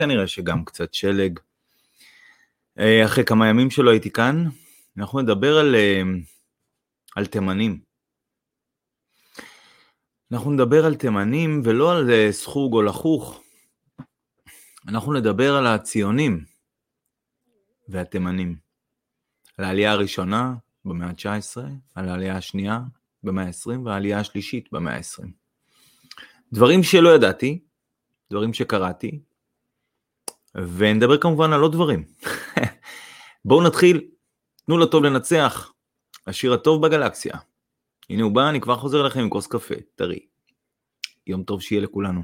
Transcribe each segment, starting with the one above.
כנראה שגם קצת שלג. אחרי כמה ימים שלא הייתי כאן, אנחנו נדבר על תימנים. אנחנו נדבר על תימנים ולא על סחוג או לחוך. אנחנו נדבר על הציונים והתימנים. על העלייה הראשונה במאה ה-19, על העלייה השנייה במאה ה-20 והעלייה השלישית במאה ה-20. דברים שלא ידעתי, דברים שקראתי, ונדבר כמובן על עוד דברים. בואו נתחיל. תנו לטוב לנצח, השיר הטוב בגלקסיה. הנה הוא בא, אני כבר חוזר לכם עם כוס קפה, טרי. יום טוב שיהיה לכולנו.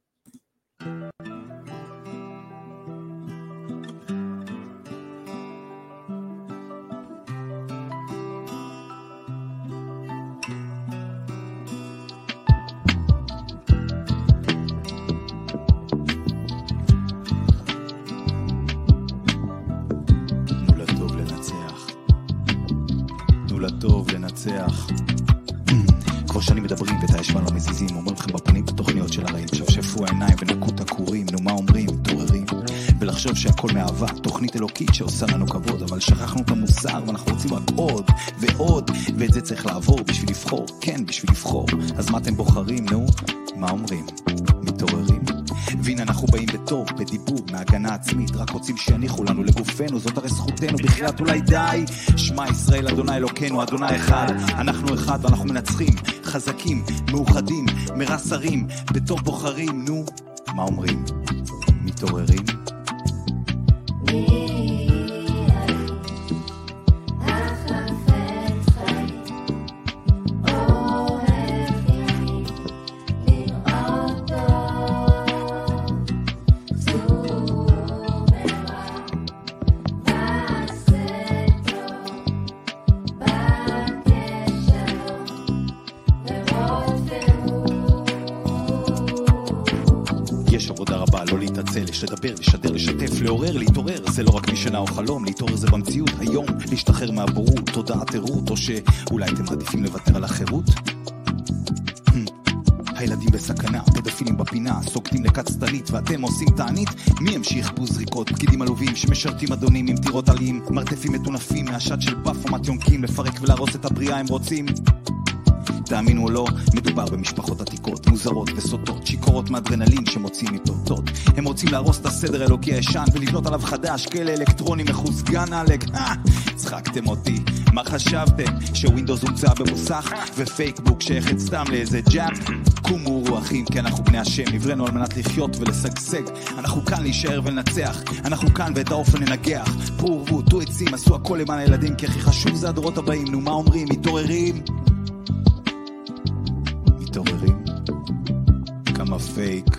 טוב לנצח. כבר שנים מדברים ואת הישבן לא מזיזים, אומרים לכם בפנים את התוכניות של הרעים, שפשפו העיניים ונקו את הכורים, נו מה אומרים? מתעוררים ולחשוב שהכל מאהבה, תוכנית אלוקית שעושה לנו כבוד, אבל שכחנו את המוסר ואנחנו רוצים רק עוד ועוד, ואת זה צריך לעבור בשביל לבחור, כן בשביל לבחור. אז מה אתם בוחרים? נו מה אומרים? מתעוררים. והנה אנחנו באים בטוב, בדיבור, מהגנה עצמית, רק רוצים שיניחו לנו לגופנו, זאת הרי זכותנו, בחיית אולי די. שמע ישראל אדוני אלוקינו, אדוני אחד, אנחנו אחד ואנחנו מנצחים, חזקים, מאוחדים, מרסרים, בטוב בוחרים, נו, מה אומרים? מתעוררים? יש לדבר, לשדר, לשתף, לעורר, להתעורר. זה לא רק משנה או חלום, להתעורר זה במציאות היום, להשתחרר מהבורות, תודעת עירות, או שאולי אתם מעדיפים לוותר על החירות? הילדים בסכנה, פדופילים בפינה, סוגדים לקצתנית ואתם עושים תענית. מי ימשיך בוזריקות, פקידים עלובים שמשרתים אדונים עם טירות עליים, מרתפים מטונפים מהשד של פף או מתיונקים, לפרק ולהרוס את הבריאה הם רוצים. תאמינו או לא, מדובר במשפחות עתיקות, מוזרות וסוטות, שיקורות מאדרנלין שמוצאים מפורטות. הם רוצים להרוס את הסדר האלוקי הישן ולבנות עליו חדש, כאלה אלקטרונים מחוסגן עלק. צחקתם אותי, מה חשבתם? שווינדוס הומצא במוסך ופייסבוק שייכת סתם לאיזה ג'אפ? קומו רוחים, כי אנחנו בני השם, נברנו על מנת לחיות ולשגשג. אנחנו כאן להישאר ולנצח, אנחנו כאן ואת האופן ננגח. פרו תו עצים, עשו הכל למען הילדים, כי הכי חשוב זה הדורות הבאים. נו מה אומרים? מתעוררים? מתעוררים? כמה פייק,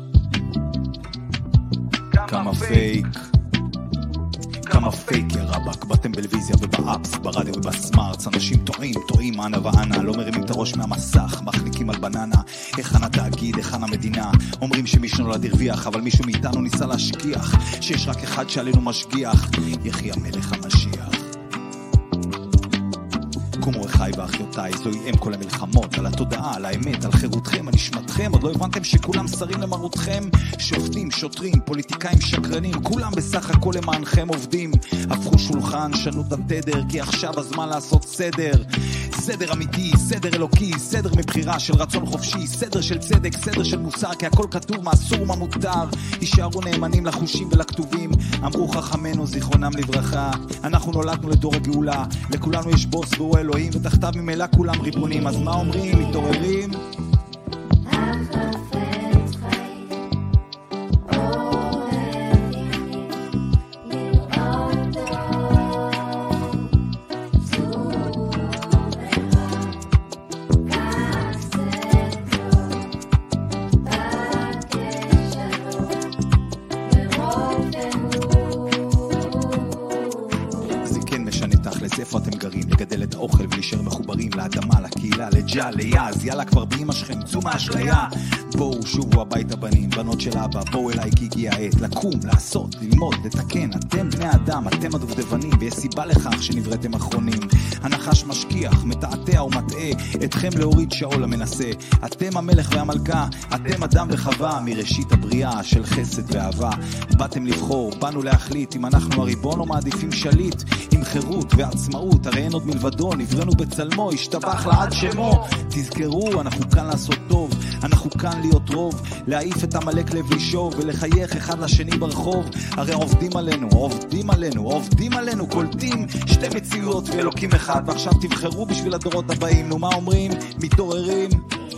כמה פייק, כמה פייק יא רבק. באתם בלוויזיה ובאפס, ברדיו ובסמארטס, אנשים טועים אנה ואנה, לא מרימים את הראש מהמסך, מחליקים על בננה. היכן התאגיד, היכן המדינה? אומרים שמישהו נולד הרוויח, אבל מישהו מאיתנו ניסה להשכיח שיש רק אחד שעלינו משגיח, יחי המלך המשיח. קומו אחי ואחיותיי, זוהי אם כל המלחמות, על התודעה, על האמת, על חירותכם, על נשמתכם. עוד לא הבנתם שכולם שרים למרותכם? שופטים, שוטרים, פוליטיקאים, שקרנים, כולם בסך הכל למענכם עובדים. הפכו שולחן, שנו את התדר, כי עכשיו הזמן לעשות סדר. סדר אמיתי, סדר אלוקי, סדר מבחירה של רצון חופשי, סדר של צדק, סדר של מוסר, כי הכל כתוב מה אסור ומה מותר. יישארו נאמנים לחושים ולכתובים, אמרו חכמנו זיכרונם לברכה. אנחנו נולדנו לדור הגאולה, לכולנו יש בוס והוא אלוהים, ותחתיו ממילא כולם ריבונים. אז מה אומרים? מתעוררים? איפה אתם גרים? לגדל את האוכל ולהישאר מחוברים לאדמה, לקהילה, לג'ה, ליאז, יאללה כבר באמא שלכם, צאו מהאשליה. בואו שובו הביתה בנים, בנות של אבא, בואו אליי כי הגיע העת לקום, לעשות, ללמוד, לתקן. אתם בני אדם, אתם הדובדבנים, ויש סיבה לכך שנבראתם אחרונים. הנחש משכיח, מתעתע ומטעה, אתכם להוריד שאול המנסה. אתם המלך והמלכה, אתם אדם וחווה, מראשית הבריאה של חסד ואהבה. באתם לבחור, באנו להחליט אם אנחנו הריבון או מעדיפים שליט, עם חירות ועצמאות, הרי אין עוד מלבדו, נבראנו בצלמו, השתבח לעד שמו. תזכרו, אנחנו כאן לעשות טוב, אנחנו כאן להיות רוב, להעיף את המלך לב לישוב ולחייך אחד לשני ברחוב. הרי עובדים עלינו, עובדים עלינו, עובדים עלינו, קולטים שתי מציאות ואלוקים אחד, ועכשיו תבחרו בשביל הדורות הבאים. נו, מה אומרים? מתעוררים?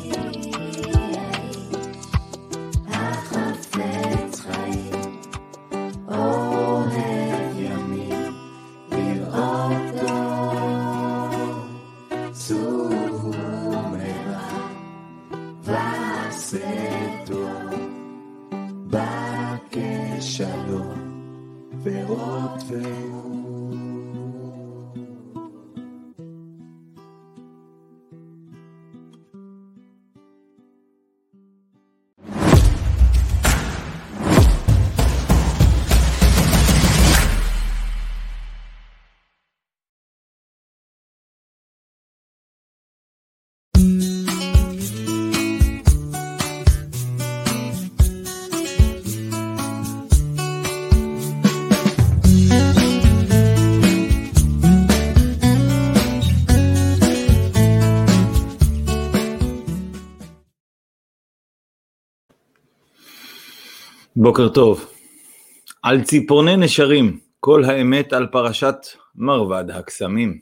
בוקר טוב. על ציפורני נשרים, כל האמת על פרשת מרבד הקסמים.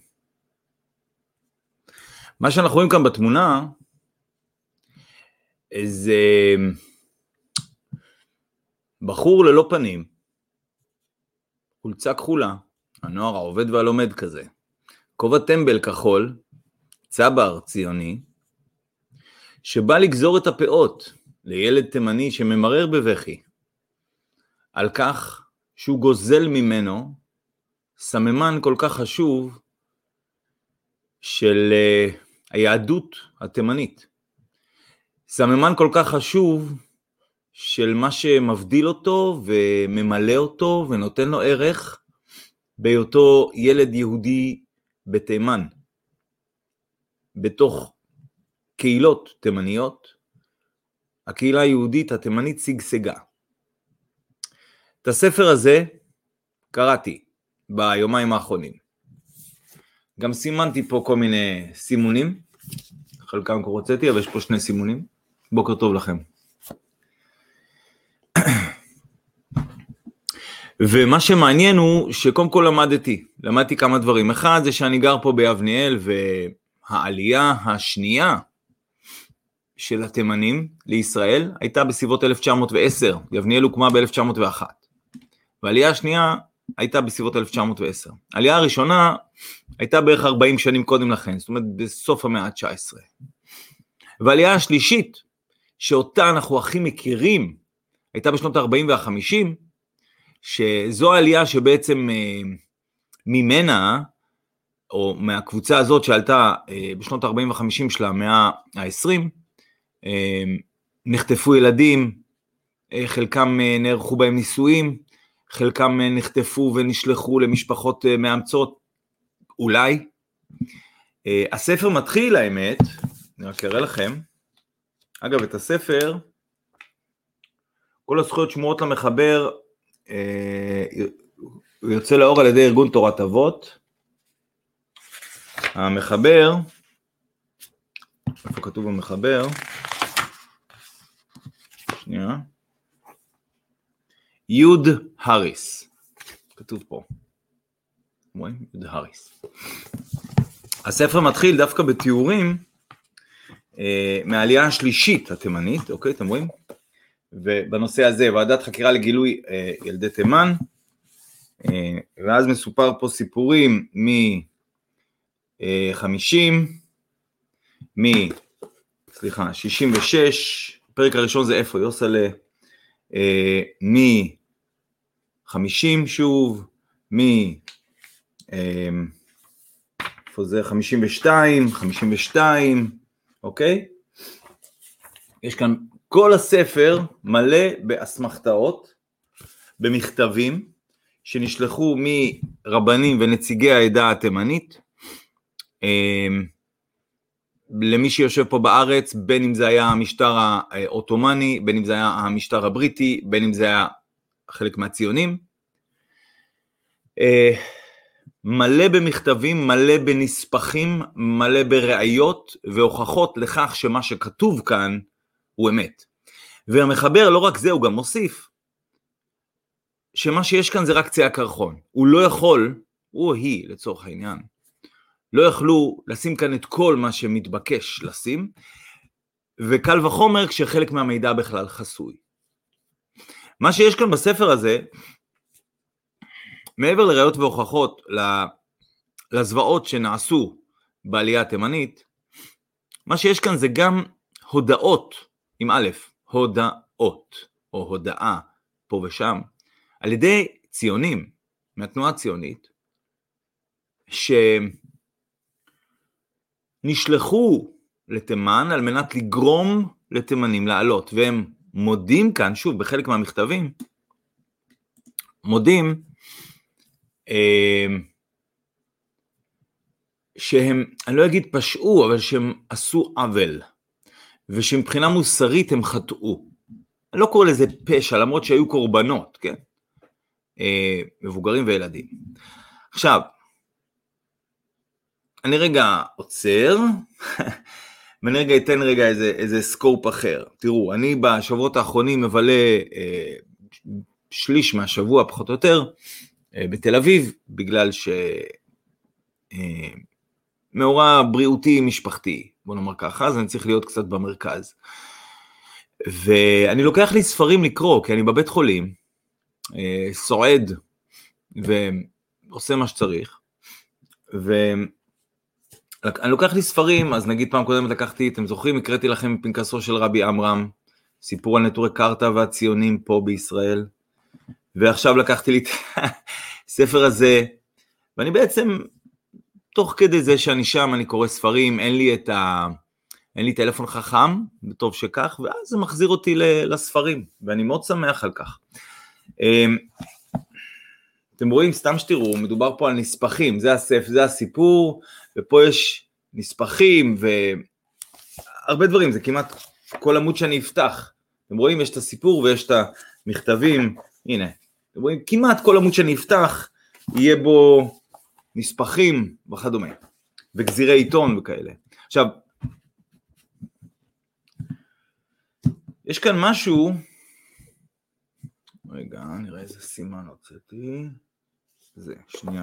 מה שאנחנו רואים כאן בתמונה, זה בחור ללא פנים, חולצה כחולה, הנוער העובד והלומד כזה, כובע טמבל כחול, צבר ציוני, שבא לגזור את הפאות לילד תימני שממרר בבכי, על כך שהוא גוזל ממנו סממן כל כך חשוב של היהדות התימנית. סממן כל כך חשוב של מה שמבדיל אותו וממלא אותו ונותן לו ערך בהיותו ילד יהודי בתימן, בתוך קהילות תימניות. הקהילה היהודית התימנית שגשגה. את הספר הזה קראתי ביומיים האחרונים. גם סימנתי פה כל מיני סימונים, חלקם קורצתי, אבל יש פה שני סימונים. בוקר טוב לכם. ומה שמעניין הוא שקודם כל למדתי כמה דברים. אחד זה שאני גר פה ביבניאל, והעלייה השנייה של התימנים לישראל הייתה בסביבות 1910, יבניאל הוקמה ב-1901. והעלייה השנייה הייתה בסביבות 1910. העלייה הראשונה הייתה בערך 40 שנים קודם לכן, זאת אומרת בסוף המאה ה-19. והעלייה השלישית, שאותה אנחנו הכי מכירים, הייתה בשנות ה-40 וה-50, שזו העלייה שבעצם ממנה, או מהקבוצה הזאת שעלתה בשנות ה-40 וה-50 של המאה ה-20, נחטפו ילדים, חלקם נערכו בהם נישואים, חלקם נחטפו ונשלחו למשפחות מאמצות, אולי. הספר מתחיל, האמת, אני רק אראה לכם, אגב, את הספר, כל הזכויות שמורות למחבר, הוא יוצא לאור על ידי ארגון תורת אבות. המחבר, איפה כתוב המחבר? שנייה. יוד הריס, כתוב פה, רואים? יוד הריס. הספר מתחיל דווקא בתיאורים מהעלייה השלישית התימנית, אוקיי, אתם רואים? ובנושא הזה, ועדת חקירה לגילוי ילדי תימן, ואז מסופר פה סיפורים מ-66, הפרק הראשון זה איפה יוסלה, מ-50 שוב, איפה זה? 52, אוקיי? יש כאן, כל הספר מלא באסמכתאות, במכתבים, שנשלחו מרבנים ונציגי העדה התימנית, למי שיושב פה בארץ, בין אם זה היה המשטר האוטומני, בין אם זה היה המשטר הבריטי, בין אם זה היה חלק מהציונים, מלא במכתבים, מלא בנספחים, מלא בראיות והוכחות לכך שמה שכתוב כאן הוא אמת. והמחבר לא רק זה, הוא גם מוסיף, שמה שיש כאן זה רק קצה הקרחון. הוא לא יכול, הוא או היא לצורך העניין, לא יכלו לשים כאן את כל מה שמתבקש לשים, וקל וחומר כשחלק מהמידע בכלל חסוי. מה שיש כאן בספר הזה, מעבר לראיות והוכחות לזוועות שנעשו בעלייה התימנית, מה שיש כאן זה גם הודעות, עם א', הודעות, או הודעה פה ושם, על ידי ציונים, מהתנועה הציונית, שנשלחו לתימן על מנת לגרום לתימנים לעלות, והם מודים כאן, שוב, בחלק מהמכתבים, מודים שהם, אני לא אגיד פשעו, אבל שהם עשו עוול, ושמבחינה מוסרית הם חטאו. אני לא קורא לזה פשע, למרות שהיו קורבנות, כן? מבוגרים וילדים. עכשיו, אני רגע עוצר, ואני רגע אתן רגע איזה סקופ אחר. תראו, אני בשבועות האחרונים מבלה שליש מהשבוע, פחות או יותר, בתל אביב, בגלל מאורע בריאותי משפחתי, בוא נאמר ככה, אז אני צריך להיות קצת במרכז. ואני לוקח לי ספרים לקרוא, כי אני בבית חולים, סועד, ועושה מה שצריך, ואני לוקח לי ספרים, אז נגיד פעם קודמת לקחתי, אתם זוכרים, הקראתי לכם פנקסו של רבי עמרם, סיפור על נטורי קרתא והציונים פה בישראל, ועכשיו לקחתי לי את הספר הזה, ואני בעצם, תוך כדי זה שאני שם, אני קורא ספרים, אין לי טלפון חכם, טוב שכך, ואז זה מחזיר אותי לספרים, ואני מאוד שמח על כך. אתם רואים, סתם שתראו, מדובר פה על נספחים, זה הסיפור, ופה יש נספחים, והרבה דברים, זה כמעט כל עמוד שאני אפתח. אתם רואים, יש את הסיפור ויש את המכתבים, הנה, אתם רואים, כמעט כל עמוד שאני אפתח, יהיה בו נספחים וכדומה, וגזירי עיתון וכאלה. עכשיו, יש כאן משהו, רגע, נראה איזה סימן הוצאתי, זה, שנייה.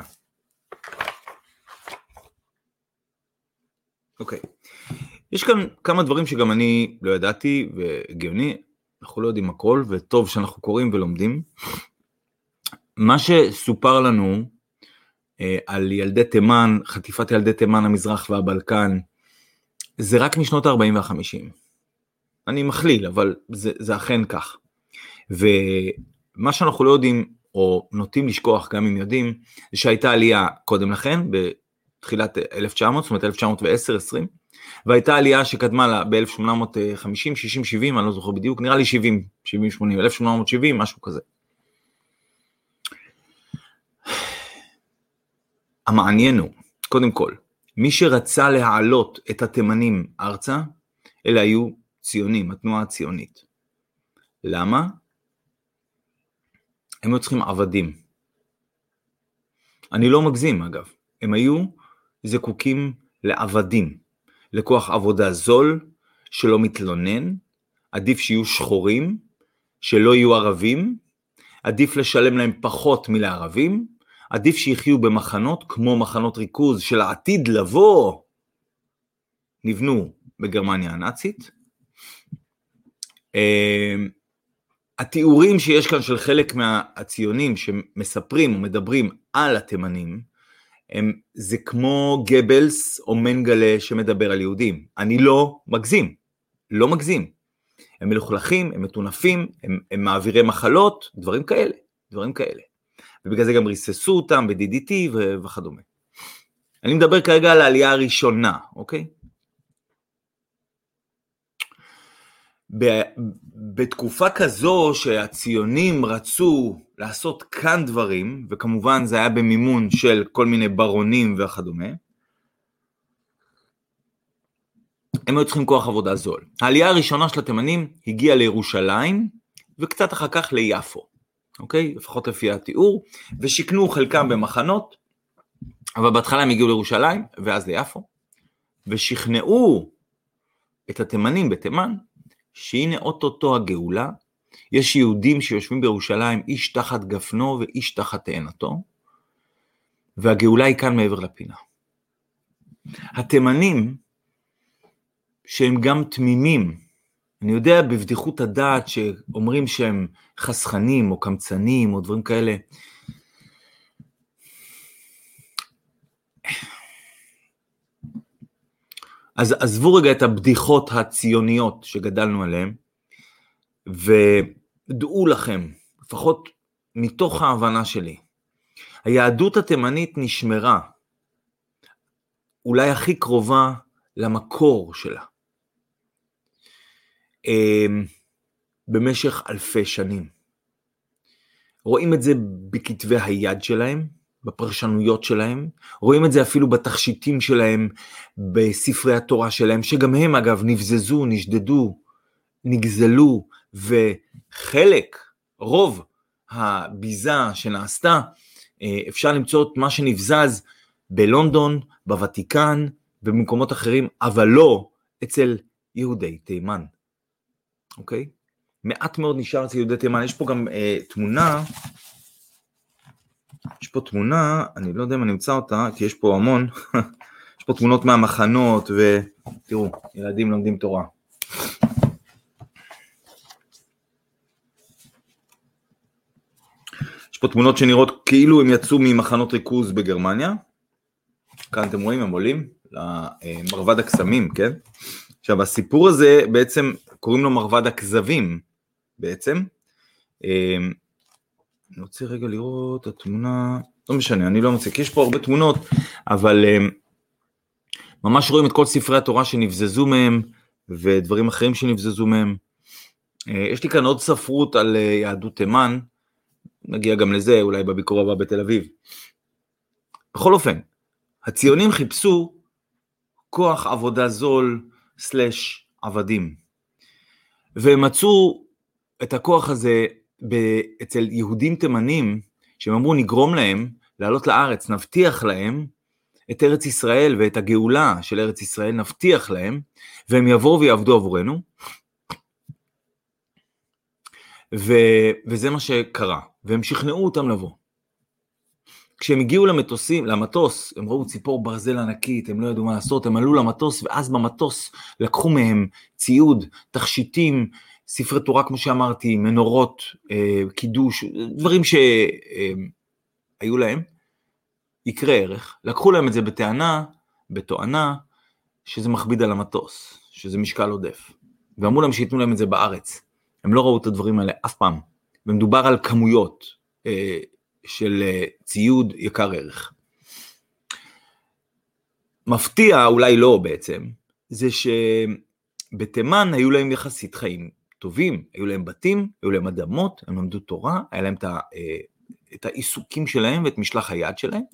אוקיי, יש כאן כמה דברים שגם אני לא ידעתי, והגיוני, אנחנו לא יודעים הכל, וטוב שאנחנו קוראים ולומדים. מה שסופר לנו על ילדי תימן, חטיפת ילדי תימן, המזרח והבלקן, זה רק משנות ה-40 וה-50. אני מכליל, אבל זה אכן כך. ומה שאנחנו לא יודעים, או נוטים לשכוח, גם אם יודעים, זה שהייתה עלייה קודם לכן, בתחילת 1900, זאת אומרת 1910-20, והייתה עלייה שקדמה לה ב-1850, 60, 70, אני לא זוכר בדיוק, נראה לי 70, 70, 80, 1870, משהו כזה. המעניין הוא, קודם כל, מי שרצה להעלות את התימנים ארצה, אלה היו ציונים, התנועה הציונית. למה? הם היו צריכים עבדים. אני לא מגזים אגב, הם היו זקוקים לעבדים, לכוח עבודה זול, שלא מתלונן, עדיף שיהיו שחורים, שלא יהיו ערבים, עדיף לשלם להם פחות מלערבים, עדיף שיחיו במחנות כמו מחנות ריכוז של העתיד לבוא, נבנו בגרמניה הנאצית. התיאורים שיש כאן של חלק מהציונים שמספרים ומדברים על התימנים, זה כמו גבלס או מנגלה שמדבר על יהודים. אני לא מגזים, לא מגזים. הם מלוכלכים, הם מטונפים, הם מעבירי מחלות, דברים כאלה, דברים כאלה. ובגלל זה גם ריססו אותם ב-DDT וכדומה. אני מדבר כרגע על העלייה הראשונה, אוקיי? בתקופה כזו שהציונים רצו לעשות כאן דברים, וכמובן זה היה במימון של כל מיני ברונים וכדומה, הם היו צריכים כוח עבודה זול. העלייה הראשונה של התימנים הגיעה לירושלים, וקצת אחר כך ליפו, אוקיי? לפחות לפי התיאור, ושכנו חלקם במחנות, אבל בהתחלה הם הגיעו לירושלים, ואז ליפו, ושכנעו את התימנים בתימן, שהנה אוטוטו הגאולה, יש יהודים שיושבים בירושלים, איש תחת גפנו ואיש תחת תאנתו, והגאולה היא כאן מעבר לפינה. התימנים, שהם גם תמימים, אני יודע בבדיחות הדעת שאומרים שהם חסכנים או קמצנים או דברים כאלה, אז עזבו רגע את הבדיחות הציוניות שגדלנו עליהן, ודעו לכם, לפחות מתוך ההבנה שלי, היהדות התימנית נשמרה, אולי הכי קרובה למקור שלה, במשך אלפי שנים. רואים את זה בכתבי היד שלהם, בפרשנויות שלהם, רואים את זה אפילו בתכשיטים שלהם, בספרי התורה שלהם, שגם הם אגב נבזזו, נשדדו, נגזלו, וחלק, רוב הביזה שנעשתה, אפשר למצוא את מה שנבזז בלונדון, בוותיקן, ובמקומות אחרים, אבל לא אצל יהודי תימן. אוקיי? מעט מאוד נשאר אצל יהודי תימן. יש פה גם תמונה, יש פה תמונה, אני לא יודע אם אני אמצא אותה, כי יש פה המון, יש פה תמונות מהמחנות, ותראו, ילדים לומדים תורה. יש פה תמונות שנראות כאילו הם יצאו ממחנות ריכוז בגרמניה, כאן אתם רואים, הם עולים למרבד הקסמים, כן? עכשיו, הסיפור הזה בעצם, קוראים לו מרבד הכזבים, בעצם. אני רוצה רגע לראות את התמונה, לא משנה, אני לא מוצא, כי יש פה הרבה תמונות, אבל ממש רואים את כל ספרי התורה שנבזזו מהם, ודברים אחרים שנבזזו מהם. יש לי כאן עוד ספרות על יהדות תימן, נגיע גם לזה, אולי בביקור הבא בתל אביב. בכל אופן, הציונים חיפשו כוח עבודה זול / עבדים, והם מצאו את הכוח הזה אצל יהודים תימנים, שהם אמרו נגרום להם לעלות לארץ, נבטיח להם את ארץ ישראל ואת הגאולה של ארץ ישראל, נבטיח להם, והם יבואו ויעבדו עבורנו, וזה מה שקרה, והם שכנעו אותם לבוא. כשהם הגיעו למטוס, הם ראו ציפור ברזל ענקית, הם לא ידעו מה לעשות, הם עלו למטוס, ואז במטוס לקחו מהם ציוד, תכשיטים, ספרי תורה כמו שאמרתי, מנורות, קידוש, דברים שהיו להם, יקרה ערך, לקחו להם את זה בתואנה, שזה מכביד על המטוס, שזה משקל עודף, ואמרו להם שיתנו להם את זה בארץ, הם לא ראו את הדברים האלה אף פעם, ומדובר על כמויות של ציוד יקר ערך. מפתיע, אולי לא בעצם, זה שבתימן היו להם יחסית חיים טובים, היו להם בתים, היו להם אדמות, הם למדו תורה, היה להם את העיסוקים שלהם ואת משלח היד שלהם.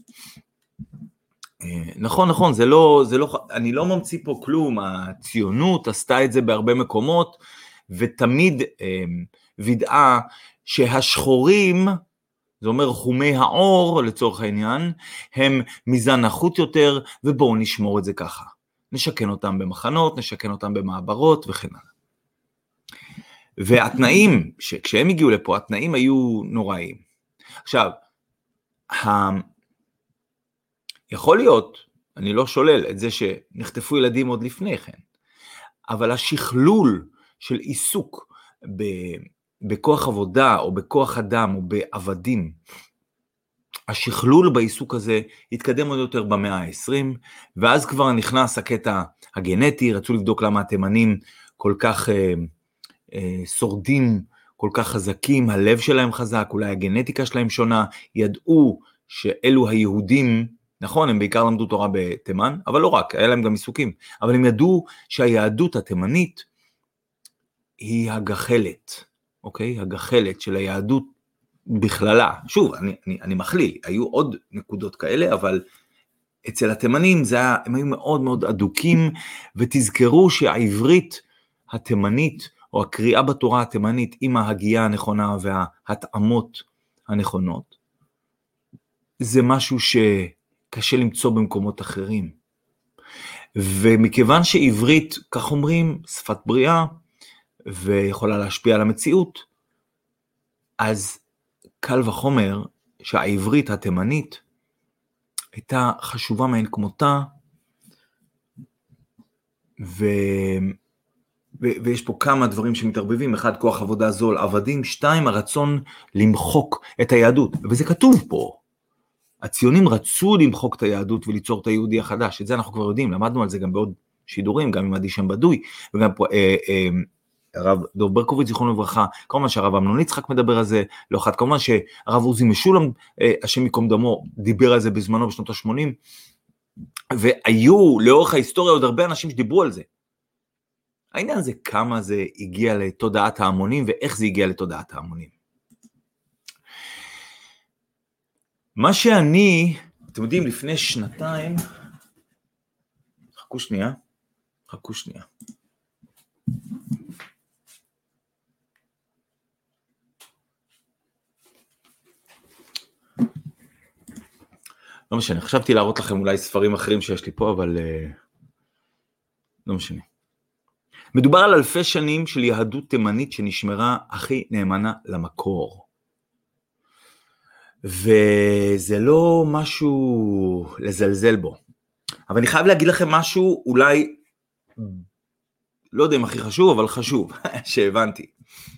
נכון, זה לא, אני לא ממציא פה כלום, הציונות עשתה את זה בהרבה מקומות, ותמיד וידעה שהשחורים, זה אומר חומי העור לצורך העניין, הם מזן נחות יותר, ובואו נשמור את זה ככה. נשכן אותם במחנות, נשכן אותם במעברות וכן הלאה. והתנאים, כשהם הגיעו לפה, התנאים היו נוראיים. עכשיו, יכול להיות, אני לא שולל את זה שנחטפו ילדים עוד לפני כן, אבל השכלול של עיסוק בכוח עבודה או בכוח אדם או בעבדים, השכלול בעיסוק הזה התקדם עוד יותר במאה ה-20, ואז כבר נכנס הקטע הגנטי, רצו לבדוק למה התימנים כל כך שורדים, כל כך חזקים, הלב שלהם חזק, אולי הגנטיקה שלהם שונה, ידעו שאלו היהודים נכון, הם בעיקר למדו תורה בתימן, אבל לא רק, היה להם גם עיסוקים. אבל הם ידעו שהיהדות התימנית היא הגחלת, אוקיי? הגחלת של היהדות בכללה. שוב, אני מכליל, היו עוד נקודות כאלה, אבל אצל התימנים הם היו מאוד מאוד אדוקים, ותזכרו שהעברית התימנית, או הקריאה בתורה התימנית, עם ההגייה הנכונה וההתאמות הנכונות, זה משהו שקשה למצוא במקומות אחרים. ומכיוון שעברית, כך אומרים, שפת בריאה, ויכולה להשפיע על המציאות, אז קל וחומר שהעברית התימנית הייתה חשובה מעין כמותה, ויש פה כמה דברים שמתערבבים, אחד, כוח עבודה זול, עבדים, 2, הרצון למחוק את היהדות, וזה כתוב פה. הציונים רצו למחוק את היהדות וליצור את היהודי החדש, את זה אנחנו כבר יודעים, למדנו על זה גם בעוד שידורים, גם עם עדי שם בדוי, וגם פה הרב דוב ברקוביץ, זיכרונו לברכה, כמובן שהרב אמנון יצחק מדבר על זה, לא אחד, כמובן שהרב עוזי משולם, השם יקום דמו, דיבר על זה בזמנו בשנות ה-80, והיו לאורך ההיסטוריה עוד הרבה אנשים שדיברו על זה. העניין זה כמה זה הגיע לתודעת ההמונים, ואיך זה הגיע לתודעת ההמונים. מה שאני, אתם יודעים, לפני שנתיים, חכו שנייה, לא משנה, חשבתי להראות לכם אולי ספרים אחרים שיש לי פה, אבל לא משנה. מדובר על אלפי שנים של יהדות תימנית שנשמרה הכי נאמנה למקור. וזה לא משהו לזלזל בו. אבל אני חייב להגיד לכם משהו אולי, לא יודע אם הכי חשוב, אבל חשוב, שהבנתי.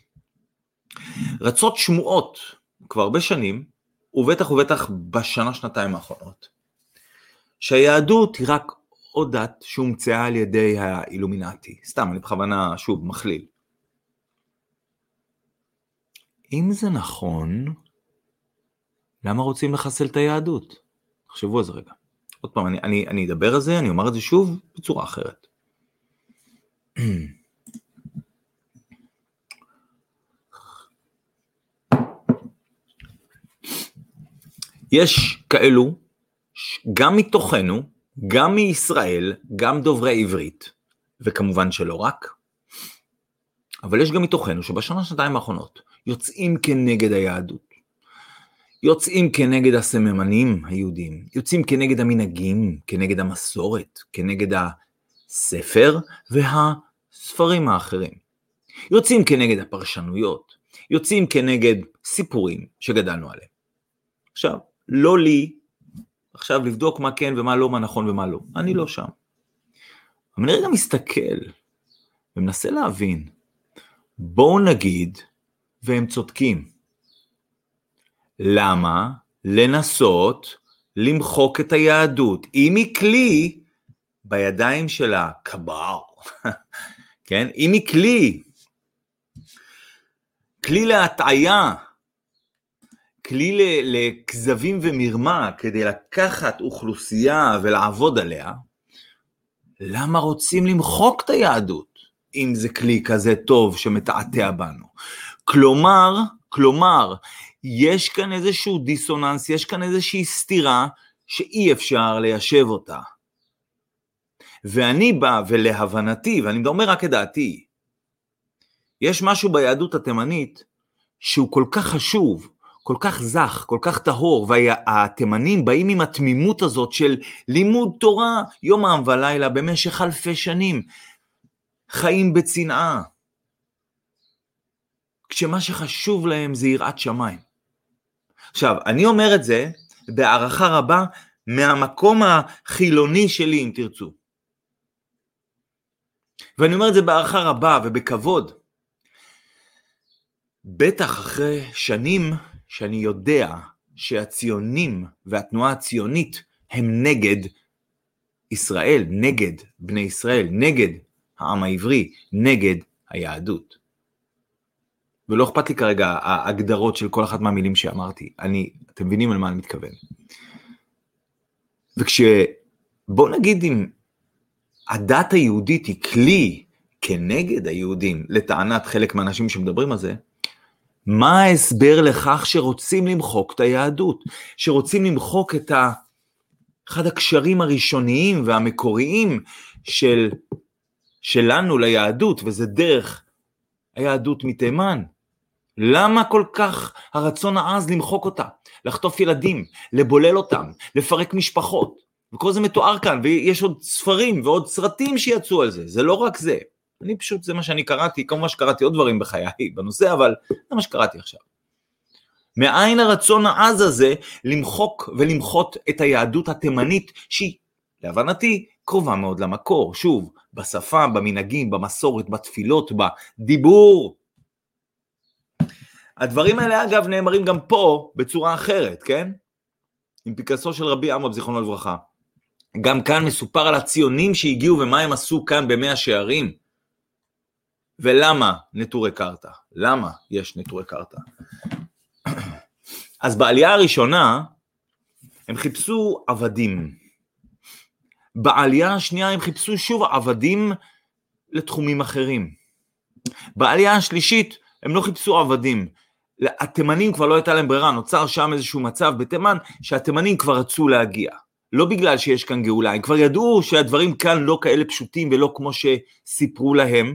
רצות שמועות כבר הרבה שנים, ובטח בשנה, שנתיים האחרונות, שהיהדות היא רק עוד דת שהומצאה על ידי האילומינטי. סתם, אני בכוונה, שוב, מכליל. אם זה נכון, למה רוצים לחסל את היהדות? תחשבו על זה רגע. עוד פעם, אני אדבר על זה, אני אומר את זה שוב בצורה אחרת. יש כאלו, גם מתוכנו, גם מישראל, גם דוברי עברית, וכמובן שלא רק, אבל יש גם מתוכנו שבשנה שנתיים האחרונות יוצאים כנגד היהדות, יוצאים כנגד הסממנים היהודים, יוצאים כנגד המנהגים, כנגד המסורת, כנגד הספר והספרים האחרים, יוצאים כנגד הפרשנויות, יוצאים כנגד סיפורים שגדלנו עליהם. עכשיו, לא לי, עכשיו לבדוק מה כן ומה לא, מה נכון ומה לא. אני לא שם. אבל אני רגע מסתכל ומנסה להבין. בואו נגיד, והם צודקים. למה לנסות למחוק את היהדות? אם היא כלי בידיים של הקבר, כן? אם היא כלי להטעיה, כלי לכזבים ומרמה, כדי לקחת אוכלוסייה ולעבוד עליה, למה רוצים למחוק את היהדות, אם זה כלי כזה טוב שמתעתע בנו? כלומר, יש כאן איזשהו דיסוננס, יש כאן איזושהי סתירה, שאי אפשר ליישב אותה. ואני בא, ולהבנתי, ואני אומר רק את דעתי, יש משהו ביהדות התימנית, שהוא כל כך חשוב, כל כך זך, כל כך טהור, והתימנים באים עם התמימות הזאת של לימוד תורה, יומם ולילה, במשך אלפי שנים, חיים בצנעה, כשמה שחשוב להם זה יראת שמיים. עכשיו, אני אומר את זה בהערכה רבה, מהמקום החילוני שלי, אם תרצו. ואני אומר את זה בהערכה רבה ובכבוד, בטח אחרי שנים, שאני יודע שהציונים והתנועה הציונית הם נגד ישראל, נגד בני ישראל, נגד העם העברי, נגד היהדות. ולא אכפת לי כרגע ההגדרות של כל אחת מהמילים שאמרתי, אתם מבינים על מה אני מתכוון. בוא נגיד אם הדת היהודית היא כלי כנגד היהודים, לטענת חלק מהאנשים שמדברים על זה, מה ההסבר לכך שרוצים למחוק את היהדות? שרוצים למחוק את אחד הקשרים הראשוניים והמקוריים שלנו ליהדות, וזה דרך היהדות מתימן. למה כל כך הרצון העז למחוק אותה? לחטוף ילדים, לבולל אותם, לפרק משפחות. וכל זה מתואר כאן, ויש עוד ספרים ועוד סרטים שיצאו על זה. זה לא רק זה. אני פשוט, זה מה שאני קראתי, כמובן שקראתי עוד דברים בחיי בנושא, אבל זה מה שקראתי עכשיו. מאין הרצון העז הזה למחוק ולמחות את היהדות התימנית, שהיא, להבנתי, קרובה מאוד למקור. שוב, בשפה, במנהגים, במסורת, בתפילות, בדיבור. הדברים האלה, אגב, נאמרים גם פה בצורה אחרת, כן? עם פיקסו של רבי עמרם זיכרונו לברכה. גם כאן מסופר על הציונים שהגיעו ומה הם עשו כאן במאה שערים. ולמה נטורי קרתא? למה יש נטורי קרתא? אז בעלייה הראשונה הם חיפשו עבדים. בעלייה השנייה הם חיפשו שוב עבדים לתחומים אחרים. בעלייה השלישית הם לא חיפשו עבדים. התימנים כבר לא הייתה להם ברירה, נוצר שם איזשהו מצב בתימן שהתימנים כבר רצו להגיע. לא בגלל שיש כאן גאולה, הם כבר ידעו שהדברים כאן לא כאלה פשוטים ולא כמו שסיפרו להם,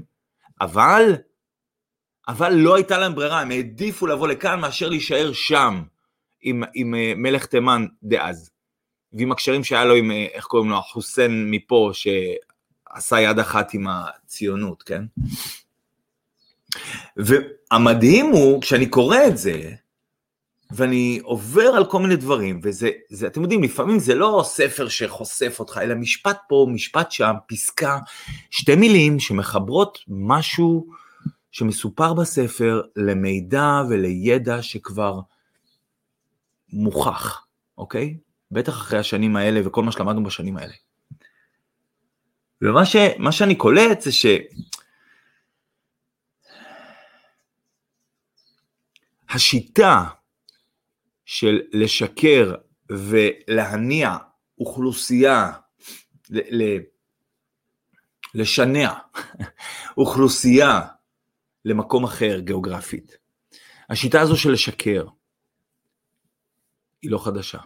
אבל לא הייתה להם ברירה, הם העדיפו לבוא לכאן מאשר להישאר שם עם מלך תימן דאז, ועם הקשרים שהיה לו עם, איך קוראים לו, חוסיין מפה, שעשה יד אחת עם הציונות, כן? והמדהים הוא, כשאני קורא את זה, ואני עובר על כל מיני דברים, וזה, אתם יודעים, לפעמים זה לא ספר שחושף אותך, אלא משפט פה, משפט שם, פסקה, שתי מילים שמחברות משהו שמסופר בספר למידע ולידע שכבר מוכח, אוקיי? בטח אחרי השנים האלה וכל מה שלמדנו בשנים האלה. ומה שאני קולט זה השיטה של לשקר ולהניע אוכלוסייה, לשנע אוכלוסייה למקום אחר גיאוגרפית. השיטה הזו של לשקר היא לא חדשה.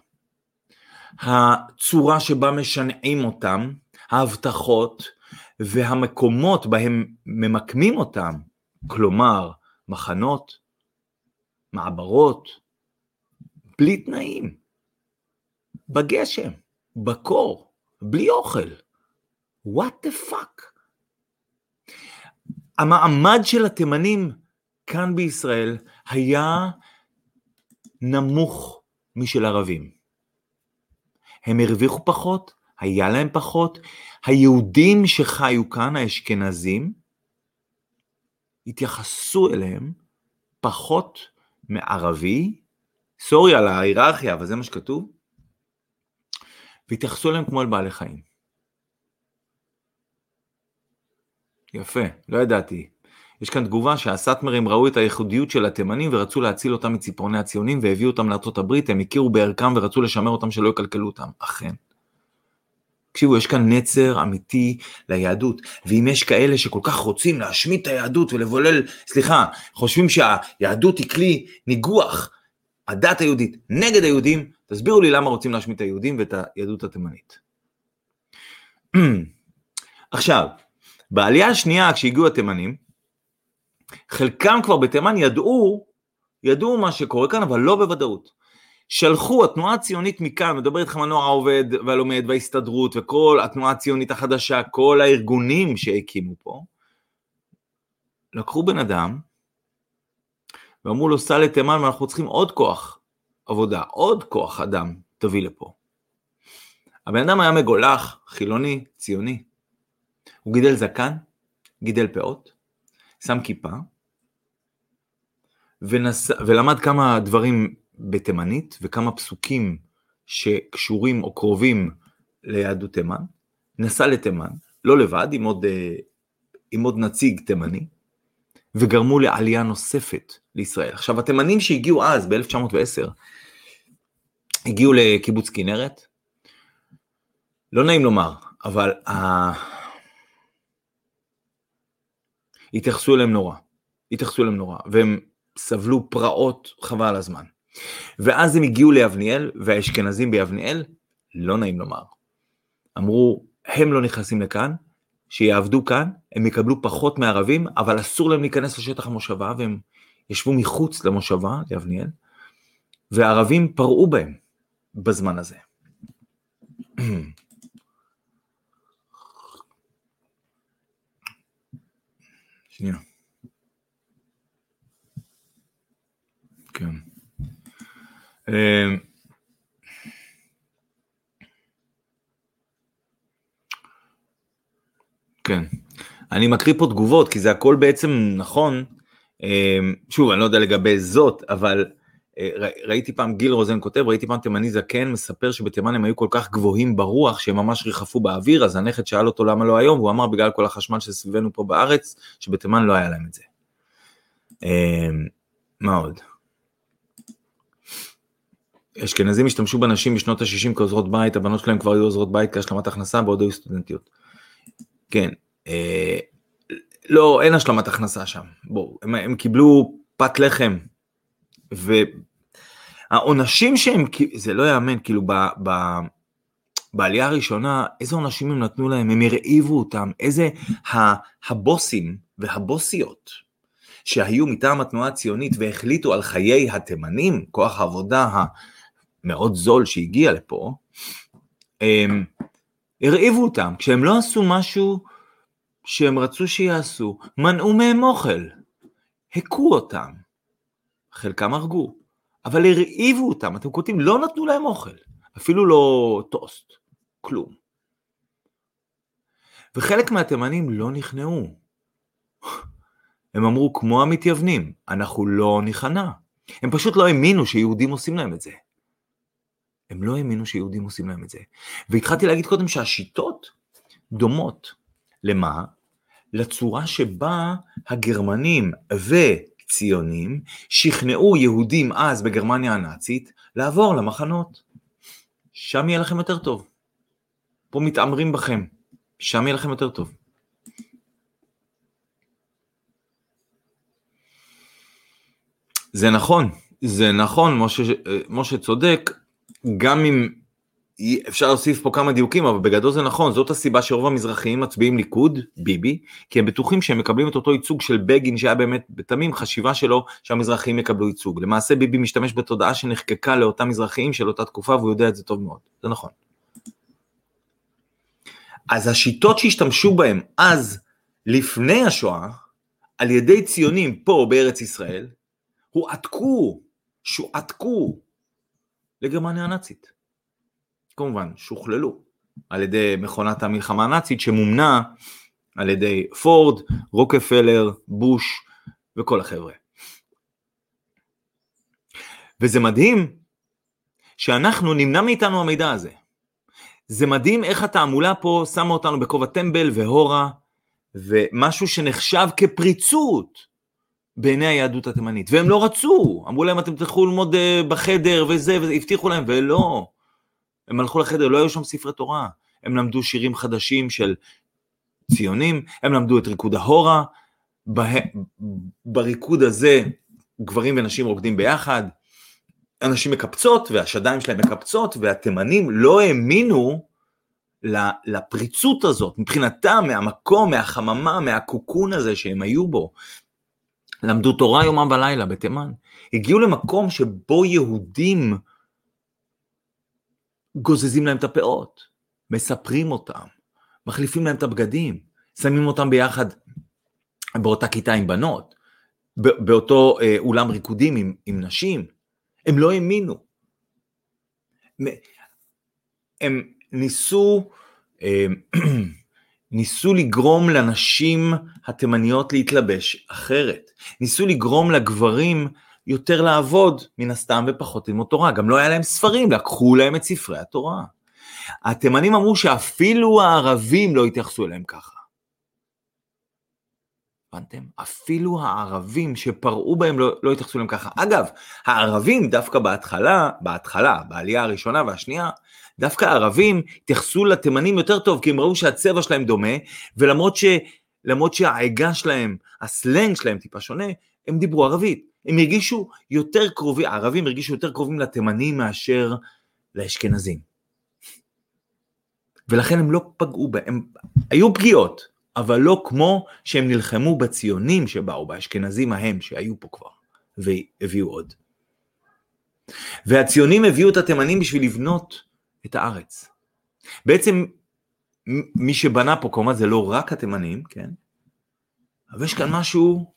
הצורה שבה משנעים אותם, ההבטחות והמקומות בהם ממקמים אותם, כלומר מחנות, מעברות, בלי תנאים, בגשם, בקור, בלי אוכל. What the fuck? המעמד של התימנים כאן בישראל היה נמוך משל ערבים. הם הרוויחו פחות, היה להם פחות. היהודים שחיו כאן, האשכנזים, התייחסו אליהם פחות מערבי, סורי על ההיררכיה, אבל זה מה שכתוב, והתייחסו אליהם כמו אל בעלי חיים. יפה, לא ידעתי. יש כאן תגובה שהסאטמרים ראו את הייחודיות של התימנים ורצו להציל אותם מציפורני הציונים והביאו אותם לארצות הברית, הם הכירו בערכם ורצו לשמר אותם שלא יקלקלו אותם. אכן. תקשיבו, יש כאן נצר אמיתי ליהדות, ואם יש כאלה שכל כך רוצים להשמיד את היהדות ולבולל, חושבים שהיהדות היא כלי ניגוח, הדת היהודית נגד היהודים, תסבירו לי למה רוצים להשמיד את היהודים ואת היהדות התימנית. עכשיו, בעלייה השנייה כשהגיעו התימנים, חלקם כבר בתימן ידעו מה שקורה כאן, אבל לא בוודאות. שלחו התנועה הציונית מכאן, מדבר איתכם הנוער העובד והלומד וההסתדרות, וכל התנועה הציונית החדשה, כל הארגונים שהקימו פה, לקחו בן אדם, ואמרו לו, סע לתימן, ואנחנו צריכים עוד כוח עבודה, עוד כוח אדם, תביא לפה. הבן אדם היה מגולח, חילוני, ציוני. הוא גידל זקן, גידל פאות, שם כיפה, ולמד כמה דברים בתימנית, וכמה פסוקים שקשורים או קרובים ליהדות תימן, נסע לתימן, לא לבד, עם עוד נציג תימני, וגרמו לעלייה נוספת לישראל. עכשיו, התימנים שהגיעו אז, ב-1910, הגיעו לקיבוץ כנרת, לא נעים לומר, אבל התייחסו אליהם נורא, והם סבלו פרעות חבל הזמן. ואז הם הגיעו ליבניאל, והאשכנזים ביבניאל, לא נעים לומר. אמרו, הם לא נכנסים לכאן, שיעבדו כאן, הם יקבלו פחות מערבים, אבל אסור להם להיכנס לשטח המושבה, והם ישבו מחוץ למושבה, ליבניאל, והערבים פרעו בהם בזמן הזה. שנייה. כן. כן. אני מקריא פה תגובות, כי זה הכל בעצם נכון. שוב, אני לא יודע לגבי זאת, אבל ראיתי פעם גיל רוזן כותב, ראיתי פעם תימני זקן מספר שבתימן הם היו כל כך גבוהים ברוח, שהם ממש ריחפו באוויר, אז הנכד שאל אותו למה לא היום, והוא אמר בגלל כל החשמל שסביבנו פה בארץ, שבתימן לא היה להם את זה. מה עוד? אשכנזים השתמשו בנשים בשנות ה-60 כעוזרות בית, הבנות שלהם כבר היו עוזרות בית כהשלמת הכנסה, בעוד היו סטודנטיות. כן, לא, אין השלמת הכנסה שם. בואו, הם קיבלו פת לחם, והעונשים שהם, זה לא יאמן, כאילו בעלייה הראשונה, איזה עונשים הם נתנו להם, הם הרעיבו אותם, איזה הבוסים והבוסיות שהיו מטעם התנועה הציונית והחליטו על חיי התימנים, כוח העבודה המאוד זול שהגיע לפה, הרעיבו אותם, כשהם לא עשו משהו שהם רצו שיעשו, מנעו מהם אוכל, הכו אותם, חלקם הרגו, אבל הרעיבו אותם, אתם כותבים, לא נתנו להם אוכל, אפילו לא טוסט, כלום. וחלק מהתימנים לא נכנעו, הם אמרו כמו המתייוונים, אנחנו לא נכנע, הם פשוט לא האמינו שיהודים עושים להם את זה. הם לא האמינו שיהודים עושים להם את זה. והתחלתי להגיד קודם שהשיטות דומות. למה? לצורה שבה הגרמנים וציונים שכנעו יהודים אז בגרמניה הנאצית לעבור למחנות. שם יהיה לכם יותר טוב. פה מתאמרים בכם. שם יהיה לכם יותר טוב. זה נכון, משה צודק, גם אם אפשר להוסיף פה כמה דיוקים, אבל בגדול זה נכון, זאת הסיבה שרוב המזרחיים מצביעים ליכוד, ביבי, כי הם בטוחים שהם מקבלים את אותו ייצוג של בגין, שהיה באמת בתמים חשיבה שלו שהמזרחיים יקבלו ייצוג. למעשה ביבי משתמש בתודעה שנחקקה לאותם מזרחיים של אותה תקופה, והוא יודע את זה טוב מאוד, זה נכון. אז השיטות שהשתמשו בהם אז, לפני השואה, על ידי ציונים פה בארץ ישראל, שועתקו לגרמניה הנאצית. כמובן, שוכללו על ידי מכונת המלחמה הנאצית, שמומנה על ידי פורד, רוקפלר, בוש וכל החבר'ה. וזה מדהים שאנחנו נמנע מאיתנו המידע הזה. זה מדהים איך התעמולה פה שמה אותנו בכובע טמבל והורה, ומשהו שנחשב כפריצות בעיני היהדות התימנית, והם לא רצו, אמרו להם אתם תלכו ללמוד בחדר וזה, והבטיחו להם, ולא, הם הלכו לחדר, לא היו שם ספרי תורה, הם למדו שירים חדשים של ציונים, הם למדו את ריקוד ההורה, בריקוד הזה גברים ונשים רוקדים ביחד, אנשים מקפצות, והשדיים שלהם מקפצות, והתימנים לא האמינו לפריצות הזאת, מבחינתם, מהמקום, מהחממה, מהקוקון הזה שהם היו בו, למדו תורה יומם ולילה בתימן, הגיעו למקום שבו יהודים גוזזים להם את הפאות, מספרים אותם, מחליפים להם את הבגדים, שמים אותם ביחד באותה כיתה עם בנות, באותו אולם ריקודים עם נשים, הם לא האמינו, הם ניסו לגרום לנשים התימניות להתלבש אחרת, ניסו לגרום לגברים יותר לעבוד מן הסתם ופחות ללמוד תורה, גם לא היה להם ספרים, לקחו להם את ספרי התורה. התימנים אמרו שאפילו הערבים לא התייחסו אליהם ככה. הבנתם? אפילו הערבים שפרעו בהם לא התייחסו להם ככה. אגב, הערבים דווקא בהתחלה, בעלייה הראשונה והשנייה, דווקא הערבים התייחסו לתימנים יותר טוב, כי הם ראו שהצבע שלהם דומה, ולמרות שהעגה שלהם, הסלנג שלהם טיפה שונה, הם דיברו ערבית. הם הרגישו יותר קרובים, הערבים הרגישו יותר קרובים לתימנים מאשר לאשכנזים. ולכן הם לא פגעו בהם, היו פגיעות, אבל לא כמו שהם נלחמו בציונים שבאו, באשכנזים ההם שהיו פה כבר, והביאו עוד. והציונים הביאו את התימנים בשביל לבנות את הארץ. בעצם מי שבנה פה, כלומר זה לא רק התימנים, כן? אבל יש כאן משהו,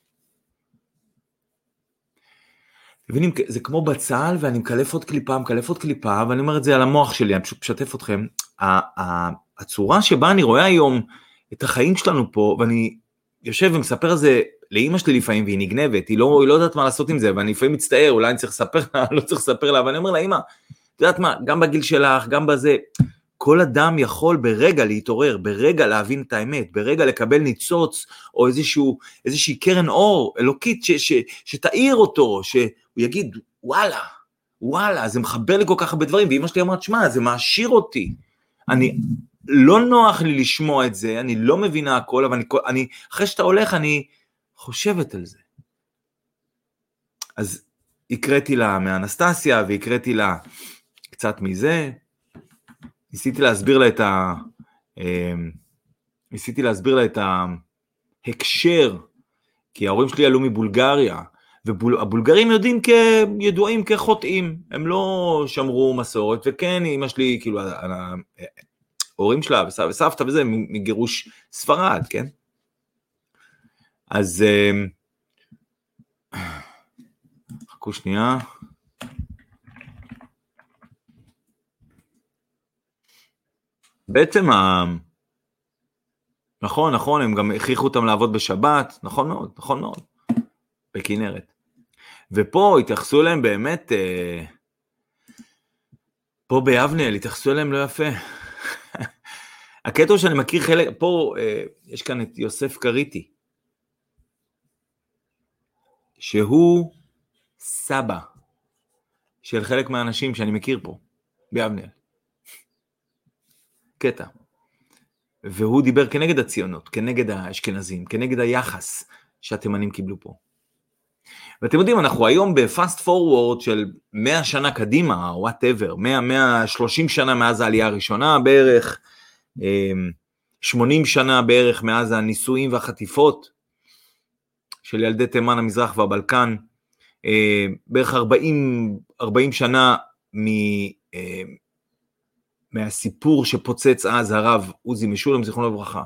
מבינים, זה כמו בצהל, ואני מקלף עוד קליפה, ואני אומר את זה על המוח שלי, אני פשוט משתף אתכם, הצורה שבה אני רואה היום את החיים שלנו פה, ואני יושב ומספר על זה לאמא שלי לפעמים, והיא נגנבת, היא לא יודעת מה לעשות עם זה, ואני לפעמים מצטער, אולי אני צריך לספר לה, לא צריך לספר לה, אבל אני אומר לה, אמא, את יודעת מה, גם בגיל שלך, גם בזה, כל אדם יכול ברגע להתעורר, ברגע להבין את האמת, ברגע לקבל ניצוץ, או איזושהי קרן אור אלוקית, שתאיר אותו, שהוא יגיד, וואלה, זה מחבר לי כל כך הרבה דברים, ואמא שלי אמרת, שמה, זה מעשיר אותי, לא נוח לי לשמוע את זה, אני לא מבינה הכל, אבל אחרי שאתה הולך, אני חושבת על זה. אז הקראתי לה מאנסטסיה, והקראתי לה קצת מזה, ניסיתי להסביר לה את ההקשר, כי ההורים שלי עלו מבולגריה, והבולגרים ידועים כחוטאים, הם לא שמרו מסורת, וכן, אמא שלי, כאילו, ההורים שלה וסבתא וזה, מגירוש ספרד, כן? אז, חכו שנייה, בעצם, נכון, הם גם הכריחו אותם לעבוד בשבת, נכון מאוד, בכנרת. ופה התייחסו אליהם באמת, פה ביבנאל התייחסו אליהם לא יפה. הקטע שאני מכיר חלק, פה יש כאן את יוסף קריטי, שהוא סבא של חלק מהאנשים שאני מכיר פה, ביבנאל. קטע. והוא דיבר כנגד הציונות, כנגד האשכנזים, כנגד היחס שהתימנים קיבלו פה. ואתם יודעים, אנחנו היום בפאסט פורוורד של 100 שנה קדימה, whatever, 130 שנה מאז העלייה הראשונה בערך, 80 שנה בערך מאז הניסויים והחטיפות של ילדי תימן, המזרח והבלקן, בערך 40 שנה מהסיפור שפוצץ אז הרב עוזי משולם, זיכרונו לברכה.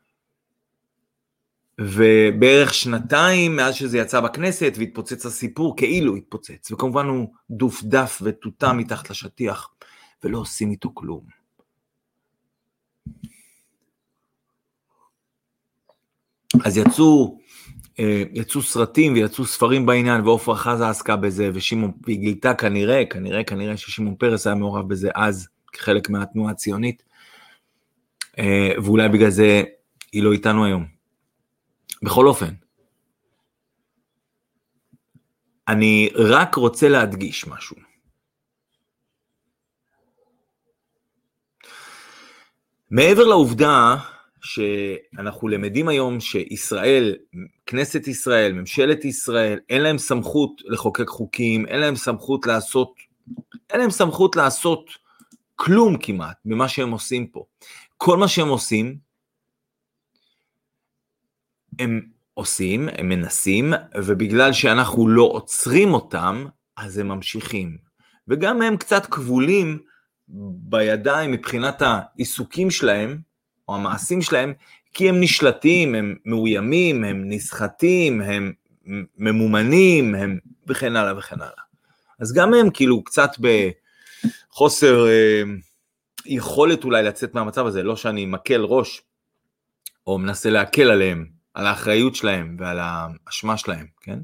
ובערך שנתיים מאז שזה יצא בכנסת והתפוצץ הסיפור, כאילו התפוצץ, וכמובן הוא דופדף וטוטה מתחת לשטיח, ולא עושים איתו כלום. אז יצאו סרטים ויצאו ספרים בעניין, ועופרה חזה עסקה בזה, והיא גילתה כנראה ששימון פרס היה מעורב בזה אז, כחלק מהתנועה הציונית, ואולי בגלל זה היא לא איתנו היום. בכל אופן, אני רק רוצה להדגיש משהו. מעבר לעובדה שאנחנו למדים היום שישראל, כנסת ישראל, ממשלת ישראל, אין להם סמכות לחוקק חוקים, אין להם סמכות לעשות כלום כמעט במה שהם עושים פה. כל מה שהם עושים, הם מנסים, ובגלל שאנחנו לא עוצרים אותם, אז הם ממשיכים. וגם הם קצת כבולים בידיים מבחינת העיסוקים שלהם, או המעשים שלהם, כי הם נשלטים, הם מאוימים, הם נסחטים, הם ממומנים, הם וכן הלאה וכן הלאה. אז גם הם כאילו קצת בחוסר יכולת אולי לצאת מהמצב הזה, לא שאני מקל ראש, או מנסה להקל עליהם, על האחריות שלהם ועל האשמה שלהם, כן?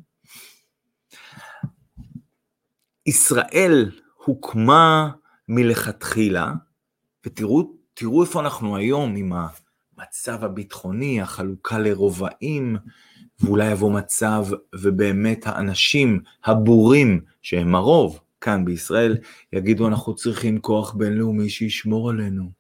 ישראל הוקמה מלכתחילה, ותראו איפה אנחנו היום עם המצב הביטחוני, החלוקה לרובעים, ואולי יבוא מצב, ובאמת האנשים הבורים, שהם הרוב כאן בישראל, יגידו אנחנו צריכים כוח בינלאומי שישמור עלינו.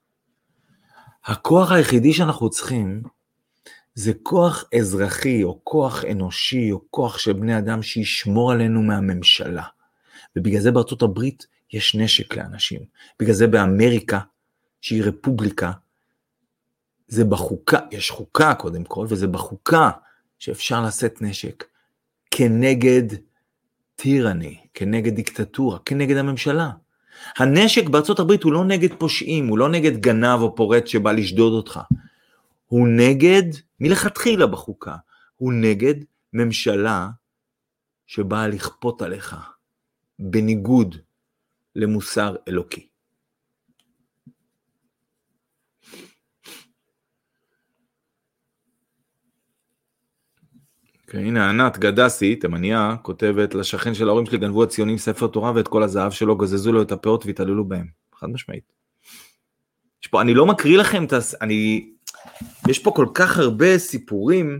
הכוח היחידי שאנחנו צריכים, זה כוח אזרחי, או כוח אנושי, או כוח של בני אדם שישמור עלינו מהממשלה. ובגלל זה בארצות הברית יש נשק לאנשים. בגלל זה באמריקה, שהיא רפובליקה, זה בחוקה, יש חוקה קודם כל, וזה בחוקה שאפשר לשאת נשק כנגד טירני, כנגד דיקטטורה, כנגד הממשלה. הנשק בארצות הברית הוא לא נגד פושעים, הוא לא נגד גנב או פורץ שבא לשדוד אותך. הוא נגד, מלכתחילה בחוקה, הוא נגד ממשלה שבאה לכפות עליך, בניגוד למוסר אלוקי. הנה ענת גדסי, תימניה, כותבת, לשכן של ההורים שלי גנבו הציונים ספר תורה ואת כל הזהב שלו, גזזו לו את הפאות והתעללו בהם. חד משמעית. יש פה, אני לא מקריא לכם, יש פה כל כך הרבה סיפורים,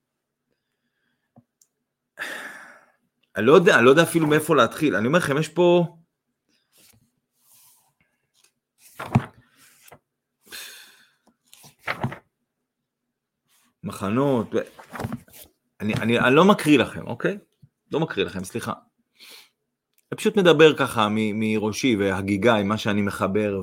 אני לא יודע אפילו מאיפה להתחיל. אני אומר לכם, יש פה מחנות, אני לא מקריא לכם, אוקיי? לא מקריא לכם, סליחה. אני פשוט מדבר ככה מראשי והגיגה עם מה שאני מחבר.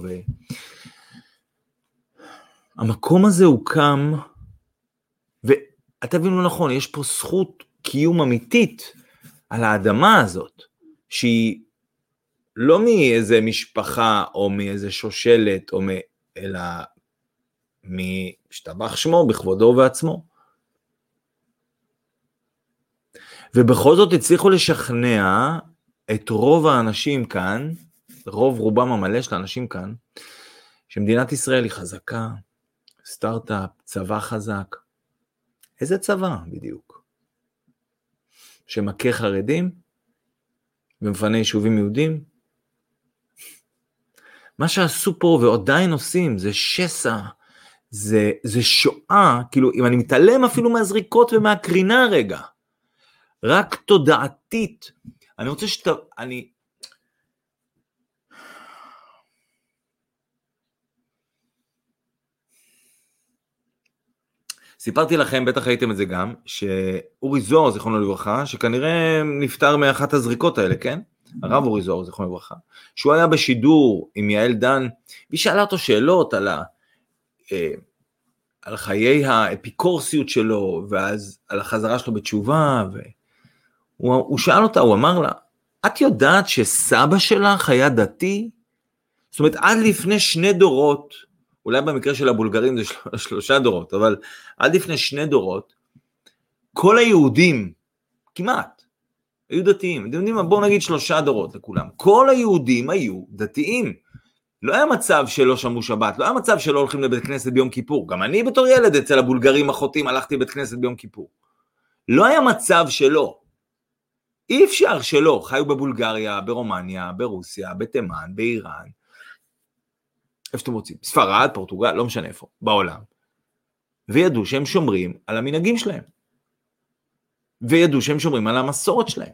המקום הזה הוא קם, ואתה תבינו נכון, יש פה זכות קיום אמיתית על האדמה הזאת, שהיא לא מאיזה משפחה או מאיזה שושלת, אלא משתבח שמו בכבודו ובעצמו. ובכל זאת הצליחו לשכנע את רוב האנשים כאן, רוב רובם המלא של האנשים כאן, שמדינת ישראל היא חזקה, סטארט-אפ, צבא חזק. איזה צבא בדיוק? שמכה חרדים ומפנה יישובים יהודים? מה שעשו פה ועדיין עושים זה שסע, זה שואה, כאילו אם אני מתעלם אפילו מהזריקות ומהקרינה רגע, רק תודעתית, אני רוצה סיפרתי לכם, בטח ראיתם את זה גם, שאורי זוהר, זיכרונו לברכה, שכנראה נפטר מאחת הזריקות האלה, כן? הרב אורי זוהר, זיכרונו לברכה, שהוא היה בשידור עם יעל דן, והיא שאלה אותו שאלות על חיי האפיקורסיות שלו, ואז על החזרה שלו בתשובה, הוא שאל אותה, הוא אמר לה, את יודעת שסבא שלך היה דתי? זאת אומרת, עד לפני 2 דורות, אולי במקרה של הבולגרים זה 3 דורות, אבל עד לפני 2 דורות, כל היהודים, כמעט, היו דתיים. אתם יודעים מה? בואו נגיד 3 דורות לכולם. כל היהודים היו דתיים. לא היה מצב שלא שמעו שבת, לא היה מצב שלא הולכים לבית כנסת ביום כיפור. גם אני בתור ילד אצל הבולגרים החוטאים הלכתי לבית כנסת ביום כיפור. לא היה מצב שלא. אי אפשר שלא. חיו בבולגריה, ברומניה, ברוסיה, בתימן, באיראן. איפה שאתם רוצים, ספרד, פורטוגל, לא משנה איפה, בעולם. וידעו שהם שומרים על המנהגים שלהם. וידעו שהם שומרים על המסורת שלהם.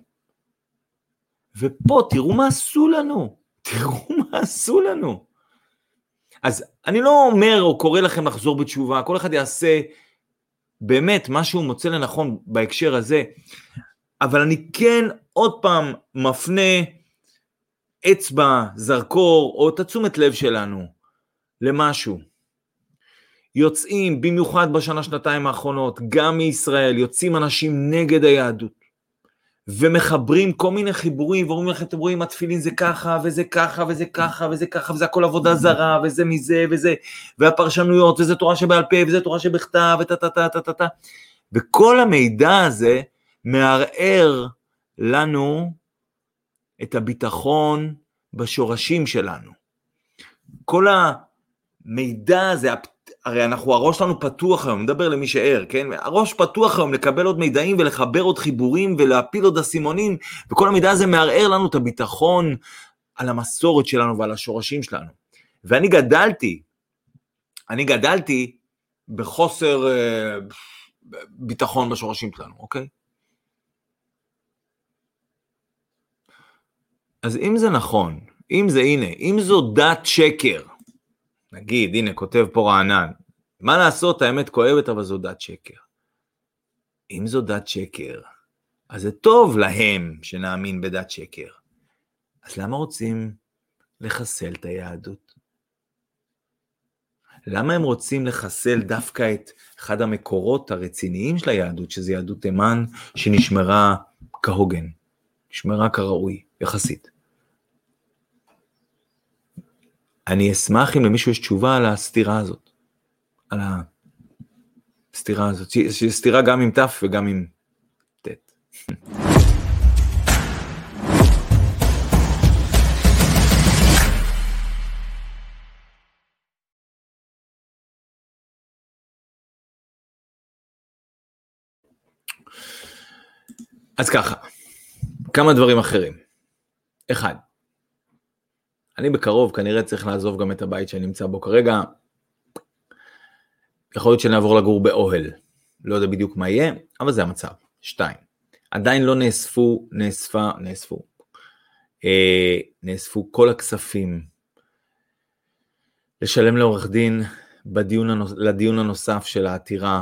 ופה תראו מה עשו לנו. תראו מה עשו לנו. אז אני לא אומר או קורא לכם לחזור בתשובה, כל אחד יעשה באמת מה שהוא מוצא לנכון בהקשר הזה, אבל אני כן עוד פעם מפנה אצבע, זרקור, או תשומת לב שלנו למשהו. יוצאים, במיוחד בשנה-שנתיים האחרונות, גם מישראל, יוצאים אנשים נגד היהדות, ומחברים כל מיני חיבורים, ואומרים לכם, אתם רואים, התפילין זה ככה, וזה ככה, וזה ככה, וזה ככה, וזה הכל עבודה זרה, וזה מזה, וזה, והפרשנויות, וזה תורה שבעל פה, וזה תורה שבכתב, וטטטטטטט. וכל המידע הזה מערער לנו את הביטחון בשורשים שלנו. כל המידע הזה, הרי הראש שלנו פתוח היום, מדבר למי שער, כן? הראש פתוח היום לקבל עוד מידעים ולחבר עוד חיבורים ולהפיל עוד אסימונים, וכל המידע הזה מערער לנו את הביטחון על המסורת שלנו ועל השורשים שלנו. ואני גדלתי בחוסר ביטחון בשורשים שלנו, אוקיי? אז אם זה נכון, אם זו דת שקר, נגיד, הנה, כותב פה רענן, מה לעשות, האמת כואבת, אבל זו דת שקר. אם זו דת שקר, אז זה טוב להם שנאמין בדת שקר. אז למה רוצים לחסל את היהדות? למה הם רוצים לחסל דווקא את אחד המקורות הרציניים של היהדות, שזה יהדות תימן, שנשמרה כהוגן, נשמרה כראוי, יחסית. אני אשמח אם למישהו יש תשובה על הסתירה הזאת, על הסתירה הזאת, שהיא סתירה גם עם תף וגם עם תת. אז ככה, כמה דברים אחרים. אחד, אני בקרוב כנראה צריך לעזוב גם את הבית שאני נמצא בו כרגע, יכול להיות שנעבור לגור באוהל, לא יודע בדיוק מה יהיה, אבל זה המצב. 2, עדיין לא נאספו כל הכספים, לשלם לעורך דין לדיון הנוסף של העתירה,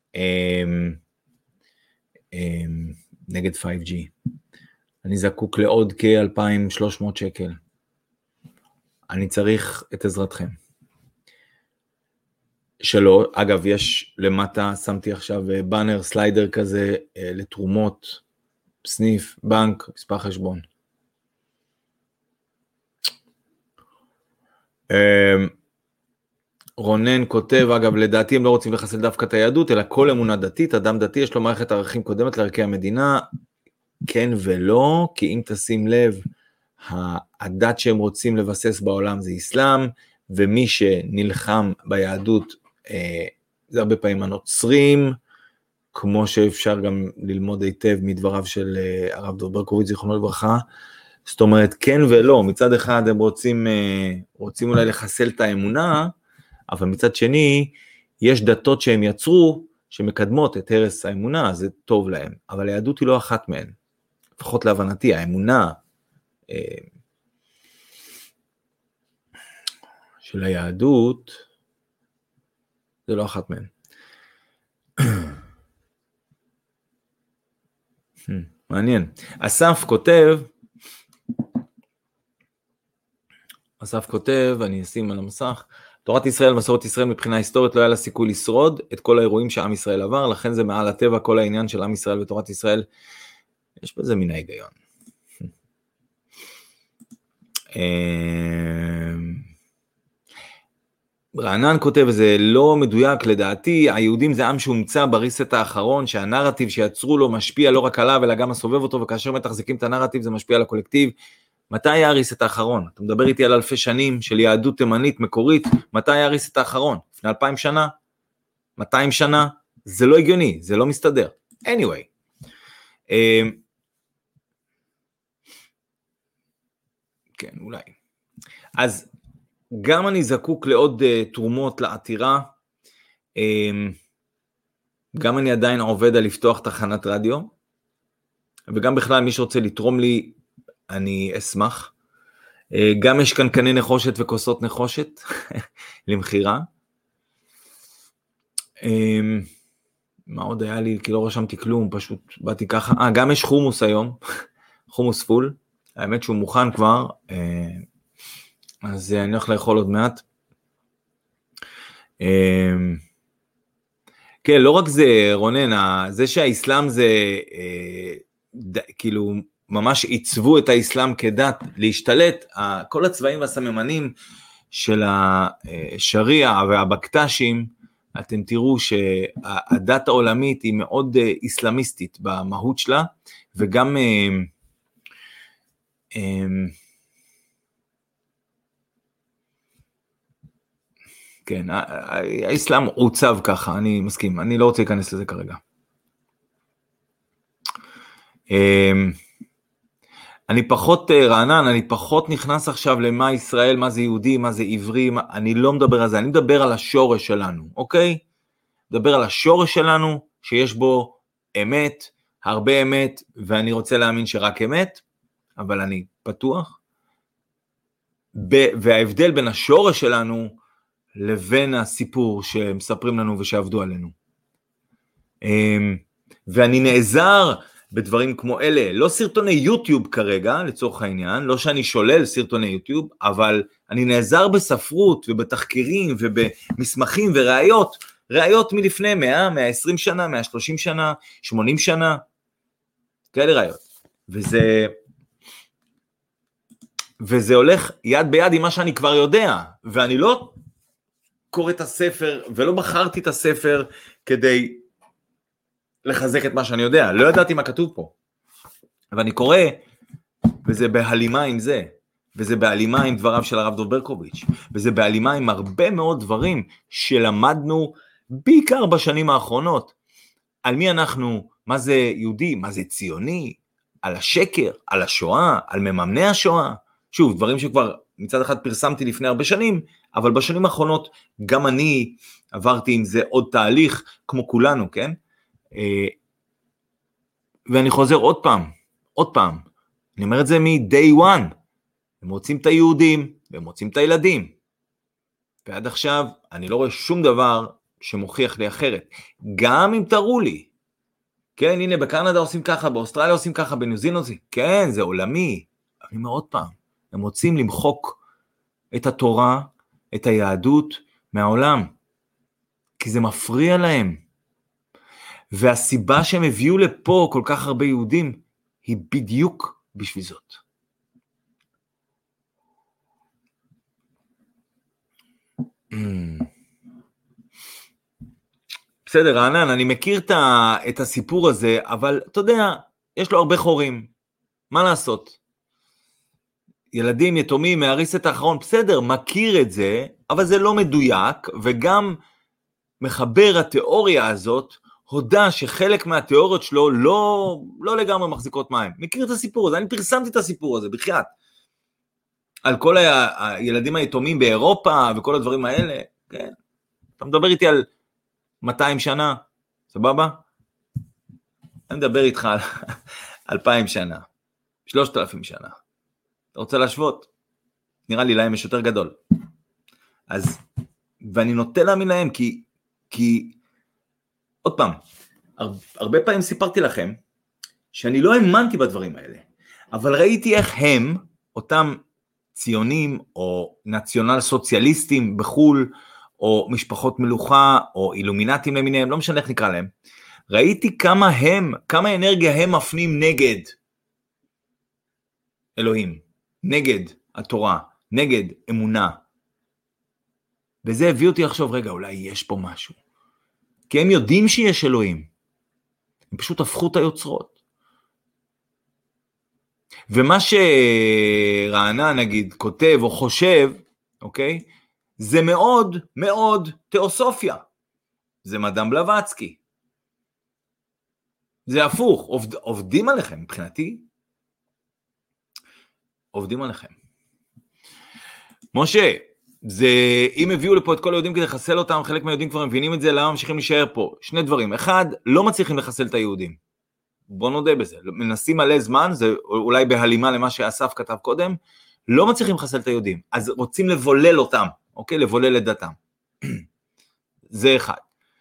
נגד 5G. אני זקוק לעוד כ-2,300 שקל. אני צריך את עזרתכם. שלא, אגב, יש למטה, שמתי עכשיו בנר, סליידר כזה, לתרומות, סניף, בנק, מספר חשבון. רונן כותב, אגב, לדעתי הם לא רוצים לחסל דווקא את היהדות, אלא כל אמונה דתית, אדם דתי יש לו מערכת ערכים קודמת לערכי המדינה, כן ולא, כי אם תשים לב, הדת שהם רוצים לבסס בעולם זה אסלאם, ומי שנלחם ביהדות, זה הרבה פעמים הנוצרים, כמו שאפשר גם ללמוד היטב מדבריו של הרב דב ברקוביץ, זיכרונו לברכה, זאת אומרת, כן ולא, מצד אחד הם רוצים אולי לחסל את האמונה, אבל מצד שני, יש דתות שהם יצרו, שמקדמות את הרס האמונה, זה טוב להם, אבל היהדות היא לא אחת מהן, לפחות להבנתי, האמונה של היהדות, זה לא אחת מהן. מעניין. אסף כותב, אני אשים על המסך, תורת ישראל, מסורת ישראל מבחינה היסטורית לא היה לה סיכוי לשרוד את כל האירועים שעם ישראל עבר, לכן זה מעל הטבע כל העניין של עם ישראל ותורת ישראל, יש בזה מן ההיגיון. רענן כותב, זה לא מדויק לדעתי, היהודים זה עם שהומצא בריסט האחרון, שהנרטיב שיצרו לו משפיע לא רק עליו, אלא גם הסובב אותו, וכאשר מתחזיקים את הנרטיב זה משפיע על הקולקטיב. מתי היה הריסט האחרון? אתה מדבר איתי על אלפי שנים של יהדות תימנית מקורית, מתי היה הריסט האחרון? לפני 2,000 שנה? 200 שנה? זה לא הגיוני, זה לא מסתדר. anyway. כן, אולי. אז גם אני זקוק לעוד תרומות לעתירה, גם אני עדיין עובד על לפתוח תחנת רדיו, וגם בכלל מי שרוצה לתרום לי, אני אשמח. גם יש כאן קני נחושת וכוסות נחושת, למחירה. מה עוד היה לי? כי לא רשמתי כלום, פשוט באתי ככה. גם יש חומוס היום, חומוס פול, האמת שהוא מוכן כבר, אז אני הולך לאכול עוד מעט. כן, לא רק זה, רונן, זה שהאסלאם זה, כאילו, ממש עיצבו את האסלאם כדת להשתלט, כל הצבעים והסממנים של השריעה והבקטשים, אתם תראו שהדת העולמית היא מאוד אסלאמיסטית במהות שלה, וגם כן, האסלאם עוצב ככה, אני מסכים, אני לא רוצה להיכנס לזה כרגע. אני פחות רענן, אני פחות נכנס עכשיו למה ישראל, מה זה יהודי, מה זה עברי, אני לא מדבר על זה, אני מדבר על השורש שלנו, אוקיי? מדבר על השורש שלנו, שיש בו אמת, הרבה אמת, ואני רוצה להאמין שרק אמת, אבל אני פתוח. וההבדל בין השורש שלנו לבין הסיפור שמספרים לנו ושעבדו עלינו. ואני נעזר בדברים כמו אלה, לא סרטוני יוטיוב כרגע, לצורך העניין, לא שאני שולל סרטוני יוטיוב, אבל אני נעזר בספרות ובתחקירים ובמסמכים וראיות, ראיות מלפני 100, 120 שנה, 130 שנה, 80 שנה, כאלה ראיות. וזה הולך יד ביד עם מה שאני כבר יודע, ואני לא קורא את הספר, ולא בחרתי את הספר כדי לחזק את מה שאני יודע, לא ידעתי מה כתוב פה, אבל אני קורא, וזה בהלימה עם זה, וזה בהלימה עם דבריו של הרב דב ברקוביץ', וזה בהלימה עם הרבה מאוד דברים שלמדנו, בעיקר בשנים האחרונות, על מי אנחנו, מה זה יהודי, מה זה ציוני, על השקר, על השואה, על מממני השואה, שוב, דברים שכבר מצד אחד פרסמתי לפני הרבה שנים, אבל בשנים האחרונות גם אני עברתי עם זה עוד תהליך, כמו כולנו, כן? ואני חוזר עוד פעם, אני אומר את זה מ-day one, הם רוצים את היהודים, והם רוצים את הילדים, ועד עכשיו אני לא רואה שום דבר שמוכיח לי אחרת, גם אם תראו לי, כן, הנה בקנדה עושים ככה, באוסטרליה עושים ככה, בניו זילנד עושים, כן, זה עולמי, אני אומר עוד פעם, הם רוצים למחוק את התורה, את היהדות מהעולם, כי זה מפריע להם, והסיבה שהם הביאו לפה כל כך הרבה יהודים, היא בדיוק בשביל זאת. בסדר, רענן, אני מכיר את הסיפור הזה, אבל אתה יודע, יש לו הרבה חורים, מה לעשות? ילדים יתומים מהריסת האחרון, בסדר, מכיר את זה, אבל זה לא מדויק, וגם מחבר התיאוריה הזאת, הודע שחלק מהתיאוריות שלו לא לגמרי מחזיקות מים. מכיר את הסיפור הזה, אני פרסמתי את הסיפור הזה, בחייאת. על כל הילדים היתומים באירופה וכל הדברים האלה, כן? אתה מדבר איתי על 200 שנה, סבבה? אני מדבר איתך על 2,000 שנה, 3,000 שנה. אתה רוצה להשוות? נראה לי להם יש יותר גדול. אז, ואני נוטה להאמין להם, כי עוד פעם, הרבה פעמים סיפרתי לכם, שאני לא האמנתי בדברים האלה, אבל ראיתי איך הם, אותם ציונים, או נציונל סוציאליסטים בחול, או משפחות מלוכה, או אילומינטים למיניהם, לא משנה איך נקרא להם, ראיתי כמה אנרגיה הם מפנים נגד אלוהים, נגד התורה, נגד אמונה. וזה הביא אותי לחשוב, רגע, אולי יש פה משהו. כי הם יודעים שיש אלוהים. הם פשוט הפכו את היוצרות. ומה שרענן, נגיד, כותב או חושב, אוקיי? זה מאוד מאוד תיאוסופיה. זה מדאם בלווצקי. זה הפוך. עובדים עליכם, מבחינתי. עובדים עליכם. משה, זה, אם הביאו לפה את כל היהודים כדי לחסל אותם, חלק מהיהודים כבר מבינים את זה, למה ממשיכים להישאר פה? שני דברים. אחד, לא מצליחים לחסל את היהודים. בוא נודה בזה. מנסים מלא זמן, זה אולי בהלימה למה שאסף כתב קודם, לא מצליחים לחסל את היהודים. אז רוצים לבולל אותם, אוקיי? לבולל את דתם. זה אחד.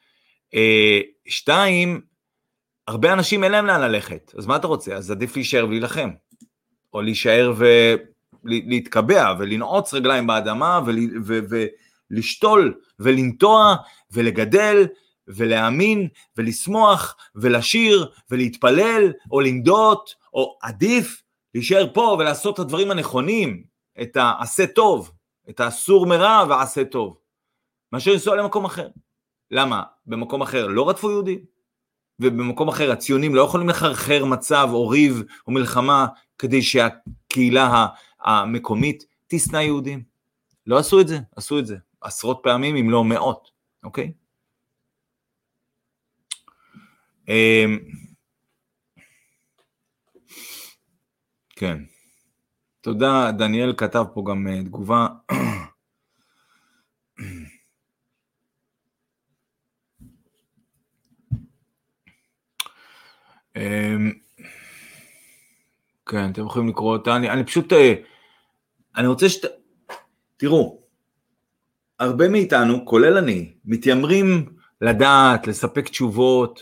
שתיים, הרבה אנשים אין להם לאן ללכת. אז מה אתה רוצה? אז עדיף להישאר ולהילחם. או להישאר להתקבע ולנעוץ רגליים באדמה ולשתול ולנטוע ולגדל ולהאמין ולשמוח ולשיר ולהתפלל או לנדות, או עדיף להישאר פה ולעשות את הדברים הנכונים, את העשה טוב, את האסור מרע ועשה טוב, מאשר לנסוע למקום אחר. למה? במקום אחר לא רדפו יהודים, ובמקום אחר הציונים לא יכולים לחרחר מצב או ריב או מלחמה כדי שהקהילה המקומית תשנא יהודים. לא עשו את זה, עשו את זה עשרות פעמים אם לא מאות, אוקיי? כן. תודה, דניאל כתב פה גם תגובה. כן, אתם יכולים לקרוא אותה, אני פשוט, אני רוצה תראו, הרבה מאיתנו, כולל אני, מתיימרים לדעת, לספק תשובות,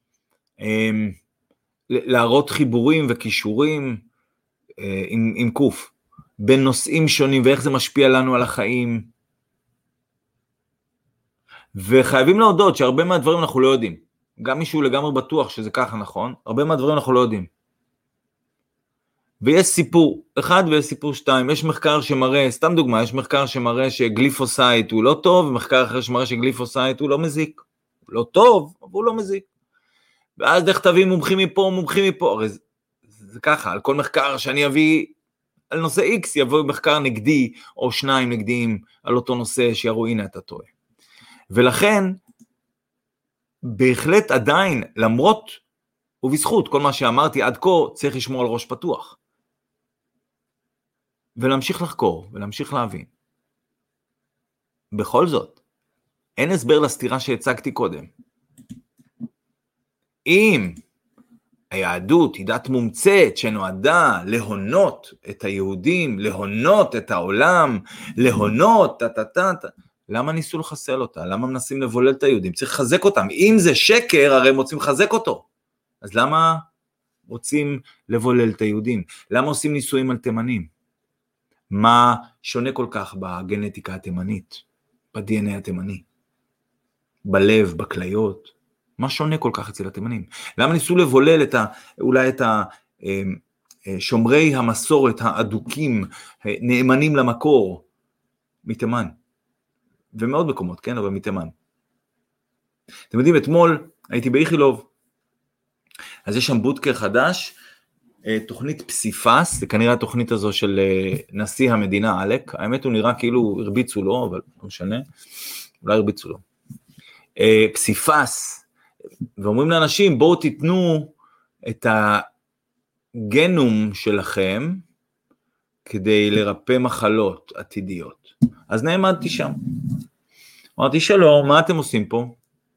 להראות חיבורים וקישורים עם קוף, בין נושאים שונים ואיך זה משפיע לנו על החיים, וחייבים להודות שהרבה מהדברים אנחנו לא יודעים, גם מישהו לגמרי בטוח שזה ככה נכון, הרבה מהדברים אנחנו לא יודעים. ויש סיפור אחד ויש סיפור שתיים, יש מחקר שמראה, סתם דוגמה, יש מחקר שמראה שגליפוסייט הוא לא טוב, ומחקר אחר שמראה שגליפוסייט הוא לא מזיק, הוא לא טוב, אבל הוא לא מזיק. ואז דרך תביא מומחים מפה, הרי זה ככה, על כל מחקר שאני אביא על נושא X, יבוא מחקר נגדי, או שניים נגדיים על אותו נושא, שיראו הנה אתה טועה. ולכן, בהחלט עדיין, למרות ובזכות כל מה שאמרתי עד כה, צריך לשמור על ראש פתוח. ולהמשיך לחקור, ולהמשיך להבין. בכל זאת, אין הסבר לסתירה שהצגתי קודם. אם היהדות היא דת מומצאת שנועדה להונות את היהודים, להונות את העולם, להונות, למה ניסו לחסל אותה? למה מנסים לבולל את היהודים? צריך לחזק אותם. אם זה שקר, הרי הם רוצים לחזק אותו. אז למה רוצים לבולל את היהודים? למה עושים ניסויים על תימנים? מה שונה כל כך בגנטיקה התימנית, ב-DNA התימני, בלב, בכליות? מה שונה כל כך אצל התימנים? למה ניסו לבולל אולי את שומרי המסורת האדוקים, נאמנים למקור, מתימן? ומאוד מקומות, כן, אבל מתימן. אתם יודעים, אתמול הייתי באיכילוב, אז יש שם בודקה חדש, תוכנית פסיפס, זה כנראה התוכנית הזו של נשיא המדינה, אלק, האמת הוא נראה כאילו הרביצו לו, אבל לא משנה, אולי הרביצו לו. פסיפס, ואומרים לאנשים, בואו תיתנו את הגנום שלכם, כדי לרפא מחלות עתידיות. אז נעמדתי שם. אמרתי, שלום, מה אתם עושים פה?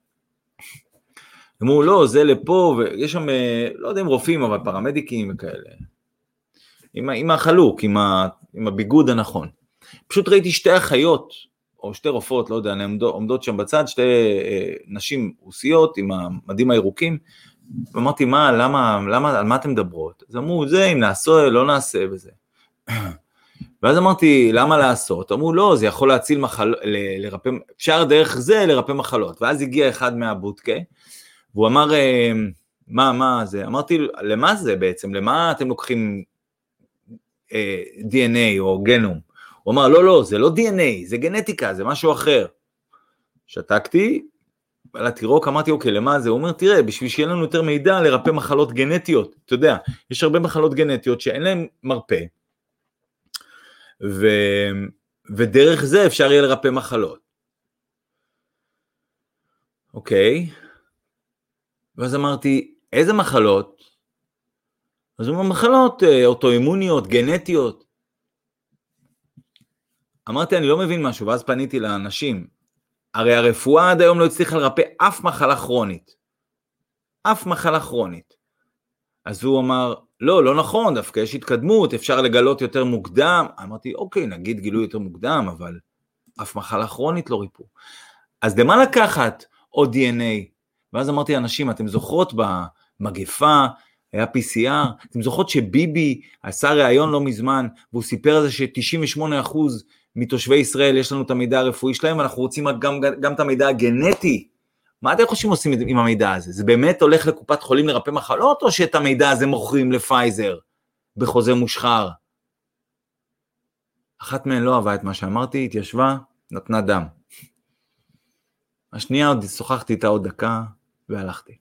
אמרו, לא, זה לפה, ויש שם, לא יודע אם רופאים, אבל פרמדיקים וכאלה. עם החלוק, עם הביגוד הנכון. פשוט ראיתי שתי אחיות, או שתי רופאות, לא יודע, עומדות שם בצד, שתי נשים רוסיות עם המדים הירוקים, ואמרתי, על מה אתם מדברות? אז אמרו, זה אם נעשה, לא נעשה וזה. ואז אמרתי, למה לעשות? אמרו, לא, זה יכול להציל לרפא, אפשר דרך זה לרפא מחלות. ואז הגיע אחד מהבודקה, והוא אמר, מה זה? אמרתי, למה זה בעצם? למה אתם לוקחים DNA או גנום? הוא אמר, לא, זה לא DNA, זה גנטיקה, זה משהו אחר. שתקתי, על התירוק, אמרתי, אוקיי, למה זה? הוא אומר, תראה, בשביל שיהיה לנו יותר מידע לרפא מחלות גנטיות, אתה יודע, יש הרבה מחלות גנטיות שאין להן מרפא, ודרך זה אפשר יהיה לרפא מחלות. אוקיי, ואז אמרתי, איזה מחלות? אז הוא אומר, מחלות אוטואימוניות, גנטיות. אמרתי, אני לא מבין משהו, ואז פניתי לאנשים, הרי הרפואה עד היום לא הצליחה לרפא אף מחלה כרונית. אף מחלה כרונית. אז הוא אמר, לא נכון, דווקא יש התקדמות, אפשר לגלות יותר מוקדם. אמרתי, אוקיי, נגיד גילוי יותר מוקדם, אבל אף מחלה כרונית לא ריפו. אז למה לקחת עוד DNA? ואז אמרתי לאנשים, אתם זוכרות במגפה, היה PCR, אתם זוכרות שביבי עשה ראיון לא מזמן, והוא סיפר על זה ש98% מתושבי ישראל יש לנו את המידע הרפואי שלהם, ואנחנו רוצים גם את המידע הגנטי. מה אתם חושבים עושים עם המידע הזה? זה באמת הולך לקופת חולים לרפא מחלות, או שאת המידע הזה מוכרים לפייזר בחוזה מושחר? אחת מהן לא אהבה את מה שאמרתי, התיישבה, נתנה דם. השנייה עוד שוחחתי איתה עוד דקה, והלכתי.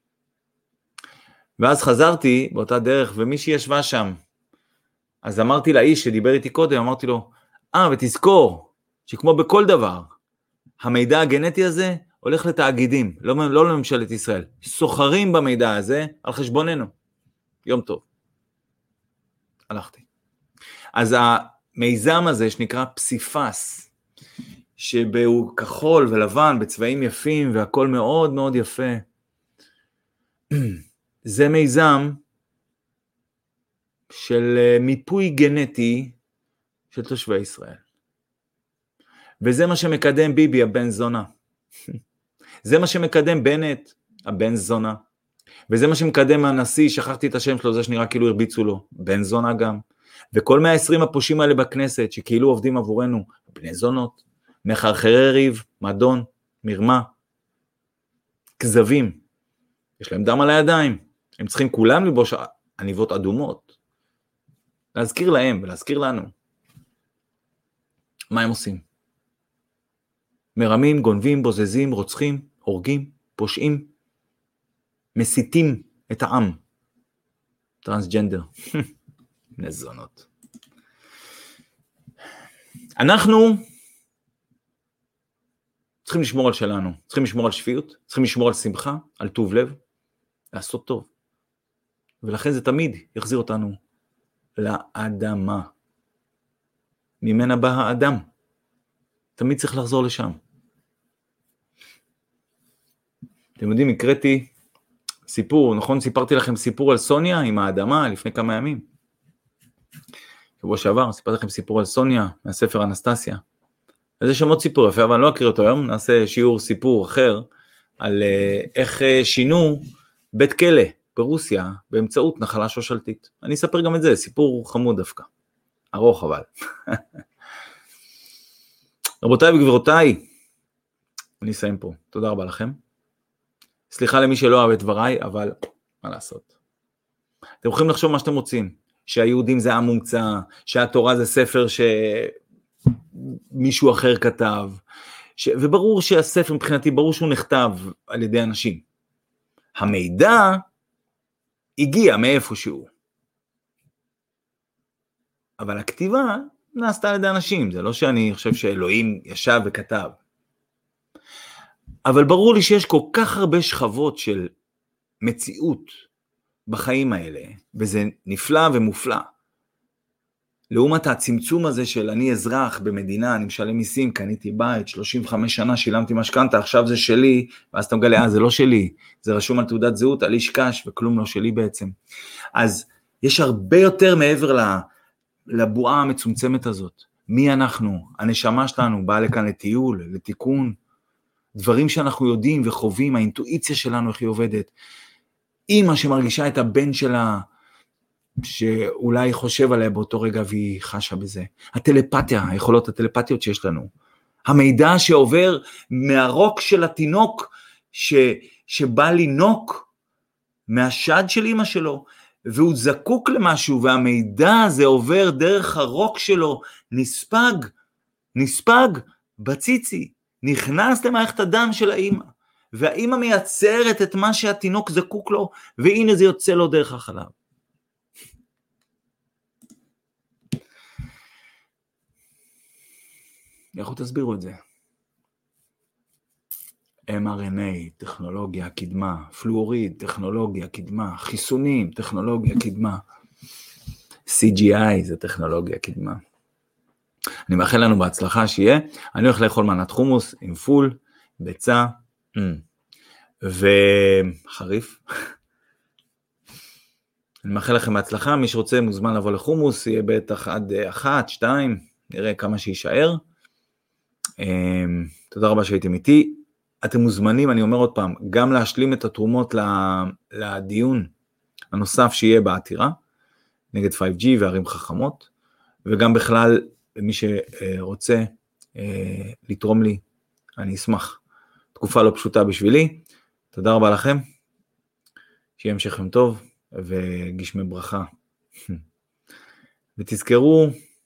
ואז חזרתי באותה דרך, ומישהי ישבה שם. אז אמרתי לאיש שדיבר איתי קודם, אמרתי לו, ותזכור, שכמו בכל דבר, המידע הגנטי הזה הולך לתאגידים, לא לממשלת ישראל. סוחרים במידע הזה על חשבוננו. יום טוב. הלכתי. אז המיזם הזה שנקרא פסיפס, שבו כחול ולבן בצבעים יפים, והכל מאוד מאוד יפה. זה מיזם של מיפוי גנטי של תושבי ישראל. וזה מה שמקדם ביבי, הבן זונה. זה מה שמקדם בנט, הבן זונה. וזה מה שמקדם הנשיא, שכחתי את השם שלו, זה שנראה כאילו הרביצו לו, בן זונה גם. וכל 120 הפושים האלה בכנסת, שכאילו עובדים עבורנו, בני זונות, מחרחרי ריב, מדון, מרמה, כזבים. יש להם דם על הידיים. הם צריכים כולם לבוש עניבות אדומות. להזכיר להם ולהזכיר לנו. מה הם עושים? מרמים, גונבים, בוזזים, רוצחים, הורגים, פושעים, מסיתים את העם. טרנסג'נדר. נזונות. אנחנו צריכים לשמור על שלנו, צריכים לשמור על שפיות, צריכים לשמור על שמחה, על טוב לב, לעשות טוב. ולכן זה תמיד יחזיר אותנו לאדמה. ממנה בא האדם. תמיד צריך לחזור לשם. אתם יודעים, הקראתי סיפור, נכון? סיפרתי לכם סיפור על סוניה עם האדמה לפני כמה ימים. שבוע שעבר, סיפרתי לכם סיפור על סוניה מהספר אנסטסיה. איזה שמות סיפור יפה, אבל אני לא אקריא אותו היום, נעשה שיעור סיפור אחר על איך שינו בית כלא ברוסיה באמצעות נחלה שושלתית. אני אספר גם את זה, סיפור חמוד דווקא. ארוך אבל. רבותיי וגבירותיי, אני אסיים פה. תודה רבה לכם. סליחה למי שלא אהב את דבריי, אבל מה לעשות? אתם יכולים לחשוב מה שאתם רוצים, שהיהודים זה עם מומצא, שהתורה זה ספר שמישהו אחר כתב, וברור שהספר מבחינתי, ברור שהוא נכתב על ידי אנשים. המידע הגיע מאיפשהו. אבל הכתיבה נעשתה על ידי אנשים, זה לא שאני חושב שאלוהים ישב וכתב. אבל ברור לי שיש כל כך הרבה שכבות של מציאות בחיים האלה, וזה נפלא ומופלא. לעומת הצמצום הזה של אני אזרח במדינה, אני משלם מיסים, קניתי בית, 35 שנה שילמתי משכנתה, עכשיו זה שלי, ואז אתה מגלה, זה לא שלי, זה רשום על תעודת זהות, על איש קש, וכלום לא שלי בעצם. אז יש הרבה יותר מעבר לבועה המצומצמת הזאת. מי אנחנו? הנשמה שלנו באה לכאן לטיול, לתיקון, דברים שאנחנו יודעים וחווים, האינטואיציה שלנו איך היא עובדת. אמא שמרגישה את הבן שלה, שאולי חושב עליה באותו רגע והיא חשה בזה. הטלפתיה, היכולות הטלפתיות שיש לנו. המידע שעובר מהרוק של התינוק, שבא לינוק מהשד של אמא שלו, והוא זקוק למשהו, והמידע הזה עובר דרך הרוק שלו, נספג בציצי, נכנס למערכת הדם של האמא, והאמא מייצרת את מה שהתינוק זקוק לו, והנה זה יוצא לו דרך החלב. איך הוא תסבירו את זה? mRNA, טכנולוגיה, קדמה, פלואוריד, טכנולוגיה, קדמה, חיסונים, טכנולוגיה, קדמה, CGI זה טכנולוגיה, קדמה. אני מאחל לנו בהצלחה שיהיה, אני הולך לאכול מנת חומוס עם פול, ביצה, וחריף. אני מאחל לכם בהצלחה, מי שרוצה מוזמן לבוא לחומוס, יהיה בטח עד 1, 2, נראה כמה שישאר. תודה רבה שהייתם איתי. אתם מוזמנים, אני אומר עוד פעם, גם להשלים את התרומות לדיון הנוסף שיהיה בעתירה, נגד 5G וערים חכמות, וגם בכלל, מי שרוצה לתרום לי, אני אשמח. תקופה לא פשוטה בשבילי. תודה רבה לכם, שיהיה המשכם טוב, וגשמי ברכה. ותזכרו,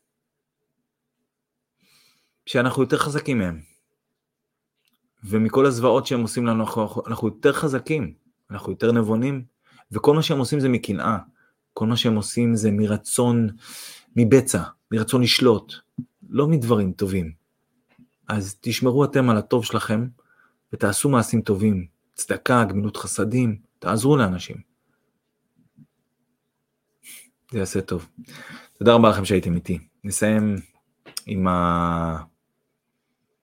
שאנחנו יותר חזקים מהם. ומכל הזוועות שהם עושים לנו, אנחנו יותר חזקים, אנחנו יותר נבונים, וכל מה שהם עושים זה מקנאה, כל מה שהם עושים זה מרצון, מבצע, מרצון לשלוט, לא מדברים טובים. אז תשמרו אתם על הטוב שלכם, ותעשו מעשים טובים, צדקה, גמילות חסדים, תעזרו לאנשים. זה יעשה טוב. תודה רבה לכם שהייתם איתי. נסיים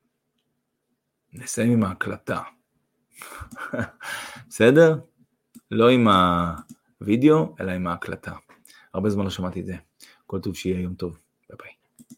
עם ההקלטה. בסדר? לא עם הוידאו, אלא עם ההקלטה. הרבה זמן לא שמעתי את זה. כל טוב, שיהיה יום טוב. ביי ביי.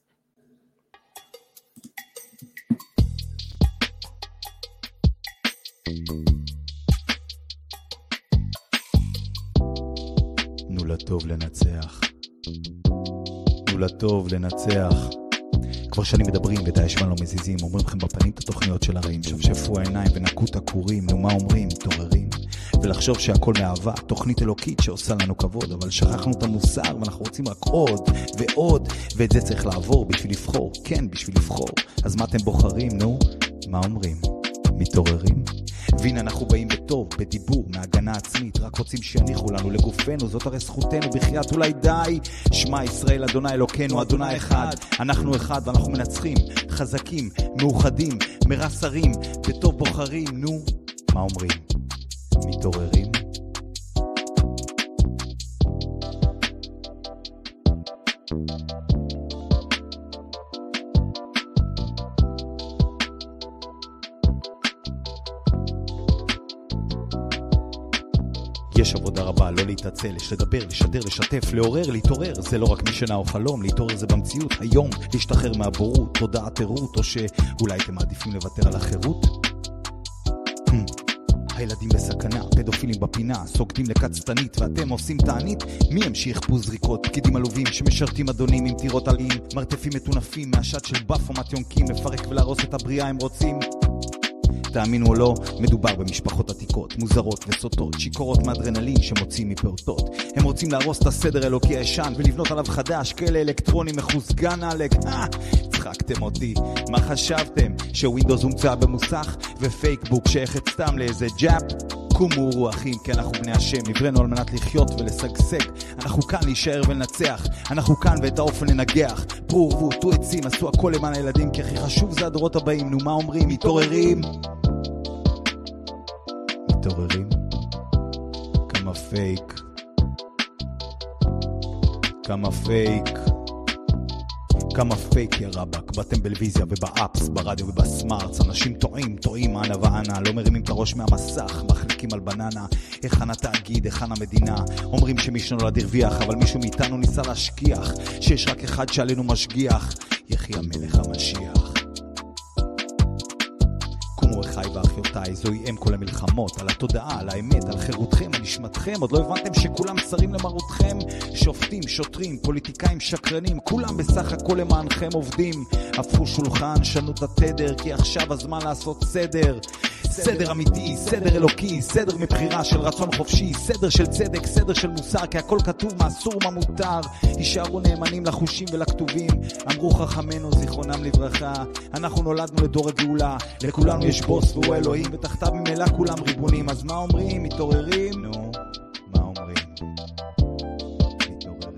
תנו לטוב לנצח. תנו לטוב לנצח. כבר שנים מדברים ואת הישבן לא מזיזים, אומרים לכם בפנים את התוכניות של הרעים, שפשפו העיניים ונקו את הכורים, נו מה אומרים? מתעוררים. ולחשוב שהכל מאהבה, תוכנית אלוקית שעושה לנו כבוד, אבל שכחנו את המוסר ואנחנו רוצים רק עוד ועוד, ואת זה צריך לעבור בשביל לבחור, כן בשביל לבחור. אז מה אתם בוחרים? נו, מה אומרים? מתעוררים. והנה אנחנו באים בטוב, בדיבור, מהגנה עצמית, רק רוצים שיניחו לנו לגופנו, זאת הרי זכותנו, בחייאת אולי די. שמע ישראל, אדוני אלוקינו, אדוני אחד, אנחנו אחד ואנחנו מנצחים, חזקים, מאוחדים, מרסרים, בטוב בוחרים, נו, מה אומרים? מתעוררים. יש עבודה רבה, לא להתעצל, יש לדבר, לשדר, לשתף, לעורר, להתעורר. זה לא רק משנה או חלום, להתעורר זה במציאות, היום, להשתחרר מהבורות, תודעת עירות, או שאולי אתם מעדיפים לוותר על החירות? הילדים בסכנה, פדופילים בפינה, סוגדים לקצתנית ואתם עושים תענית. מי ימשיך פוזריקות, פקידים עלובים שמשרתים אדונים עם טירות עליים, מרתפים מטונפים מהשד של בפומת יונקים, לפרק ולהרוס את הבריאה הם רוצים. תאמינו או לא, מדובר במשפחות עתיקות, מוזרות וסוטות, שיקורות מאדרנלין שמוצאים מפעוטות. הם רוצים להרוס את הסדר האלוקי הישן ולבנות עליו חדש, כאלה אלקטרוני מחוסגן עלק. צחקתם אותי, מה חשבתם? שווינדוס הומצא במוסך ופייקבוק שייכת סתם לאיזה ג'אפ? קומו רוחים, כי אנחנו בני השם, נבראנו על מנת לחיות ולסגסג. אנחנו כאן להישאר ולנצח, אנחנו כאן ואת האופן לנגח. פרו ורבו, תו עצים, עשו הכל למען הילדים, כי הכי חשוב זה הדורות הבאים. נו מה אומרים? מתעוררים. מתעוררים. כמה פייק, כמה פייק, כמה פייק יא רבק. באתם בלוויזיה ובאפס, ברדיו ובסמארטס, אנשים טועים אנה ואנה, לא מרימים את הראש מהמסך, מחליקים על בננה. היכן התאגיד, היכן המדינה? אומרים שמישהו נולד הרוויח, אבל מישהו מאיתנו ניסה להשכיח שיש רק אחד שעלינו משגיח, יחי המלך המשיח. קומו אחי ואחיותיי, זוהי אם כל המלחמות, על התודעה, על האמת, על חירותכם, על נשמתכם. עוד לא הבנתם שכולם שרים למרותכם? שופטים, שוטרים, פוליטיקאים, שקרנים, כולם בסך הכל למענכם עובדים. הפכו שולחן, שנו את התדר, כי עכשיו הזמן לעשות סדר. סדר אמיתי, סדר אלוקי, סדר מבחירה של רצון חופשי, סדר של צדק, סדר של מוסר, כי הכל כתוב מה אסור מה מותר. יישארו נאמנים לחושים ולכתובים, אמרו חכמינו זיכרונם לברכה. אנחנו נולדנו לדור הגאולה, לכולנו יש בוס והוא אלוהים, ותחתיו ממילא כולם ריבונים. אז מה אומרים? מתעוררים? נו, מה אומרים? מתעוררים.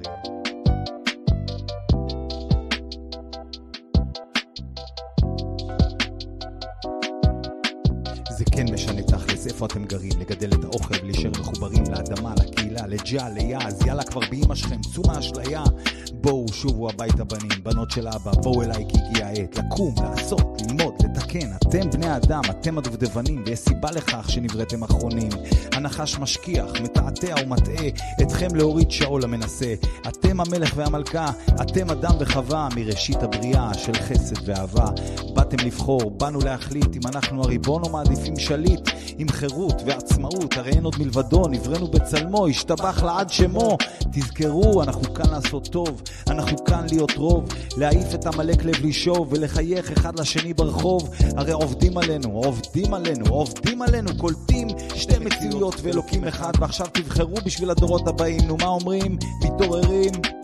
זה כן משנה תכלס איפה אתם גרים, לגדל את האוכל ולהישאר מחוברים לאדמה, לקהילה, לג'ה, ליעז. יאללה כבר באמא שלכם, צאו מהאשליה. בואו שובו הביתה בנים, בנות של אבא, בואו אליי כי הגיע העת לקום, לעשות, ללמוד, לתקן. אתם בני האדם, אתם הדובדבנים, ויש סיבה לכך שנבראתם אחרונים. הנחש משכיח, מתעתע ומטעה, אתכם להוריד שאול המנסה. אתם המלך והמלכה, אתם אדם וחווה, מראשית הבריאה של חסד ואהבה. באתם לבחור, באנו להחליט אם אנחנו הריבון או מעדיפים שליט, עם חירות ועצמאות, הרי אין עוד מלבדו, נבראנו בצלמו, השתבח לעד שמו. תזכרו, אנחנו כאן לעשות טוב, אנחנו כאן להיות רוב, להעיף את המלאק לב לשוב ולחייך אחד לשני ברחוב. הרי עובדים עלינו, קולטים שתי מציאויות ואלוקים אחד, ועכשיו תבחרו בשביל הדורות הבאים. נו מה אומרים? מתעוררים.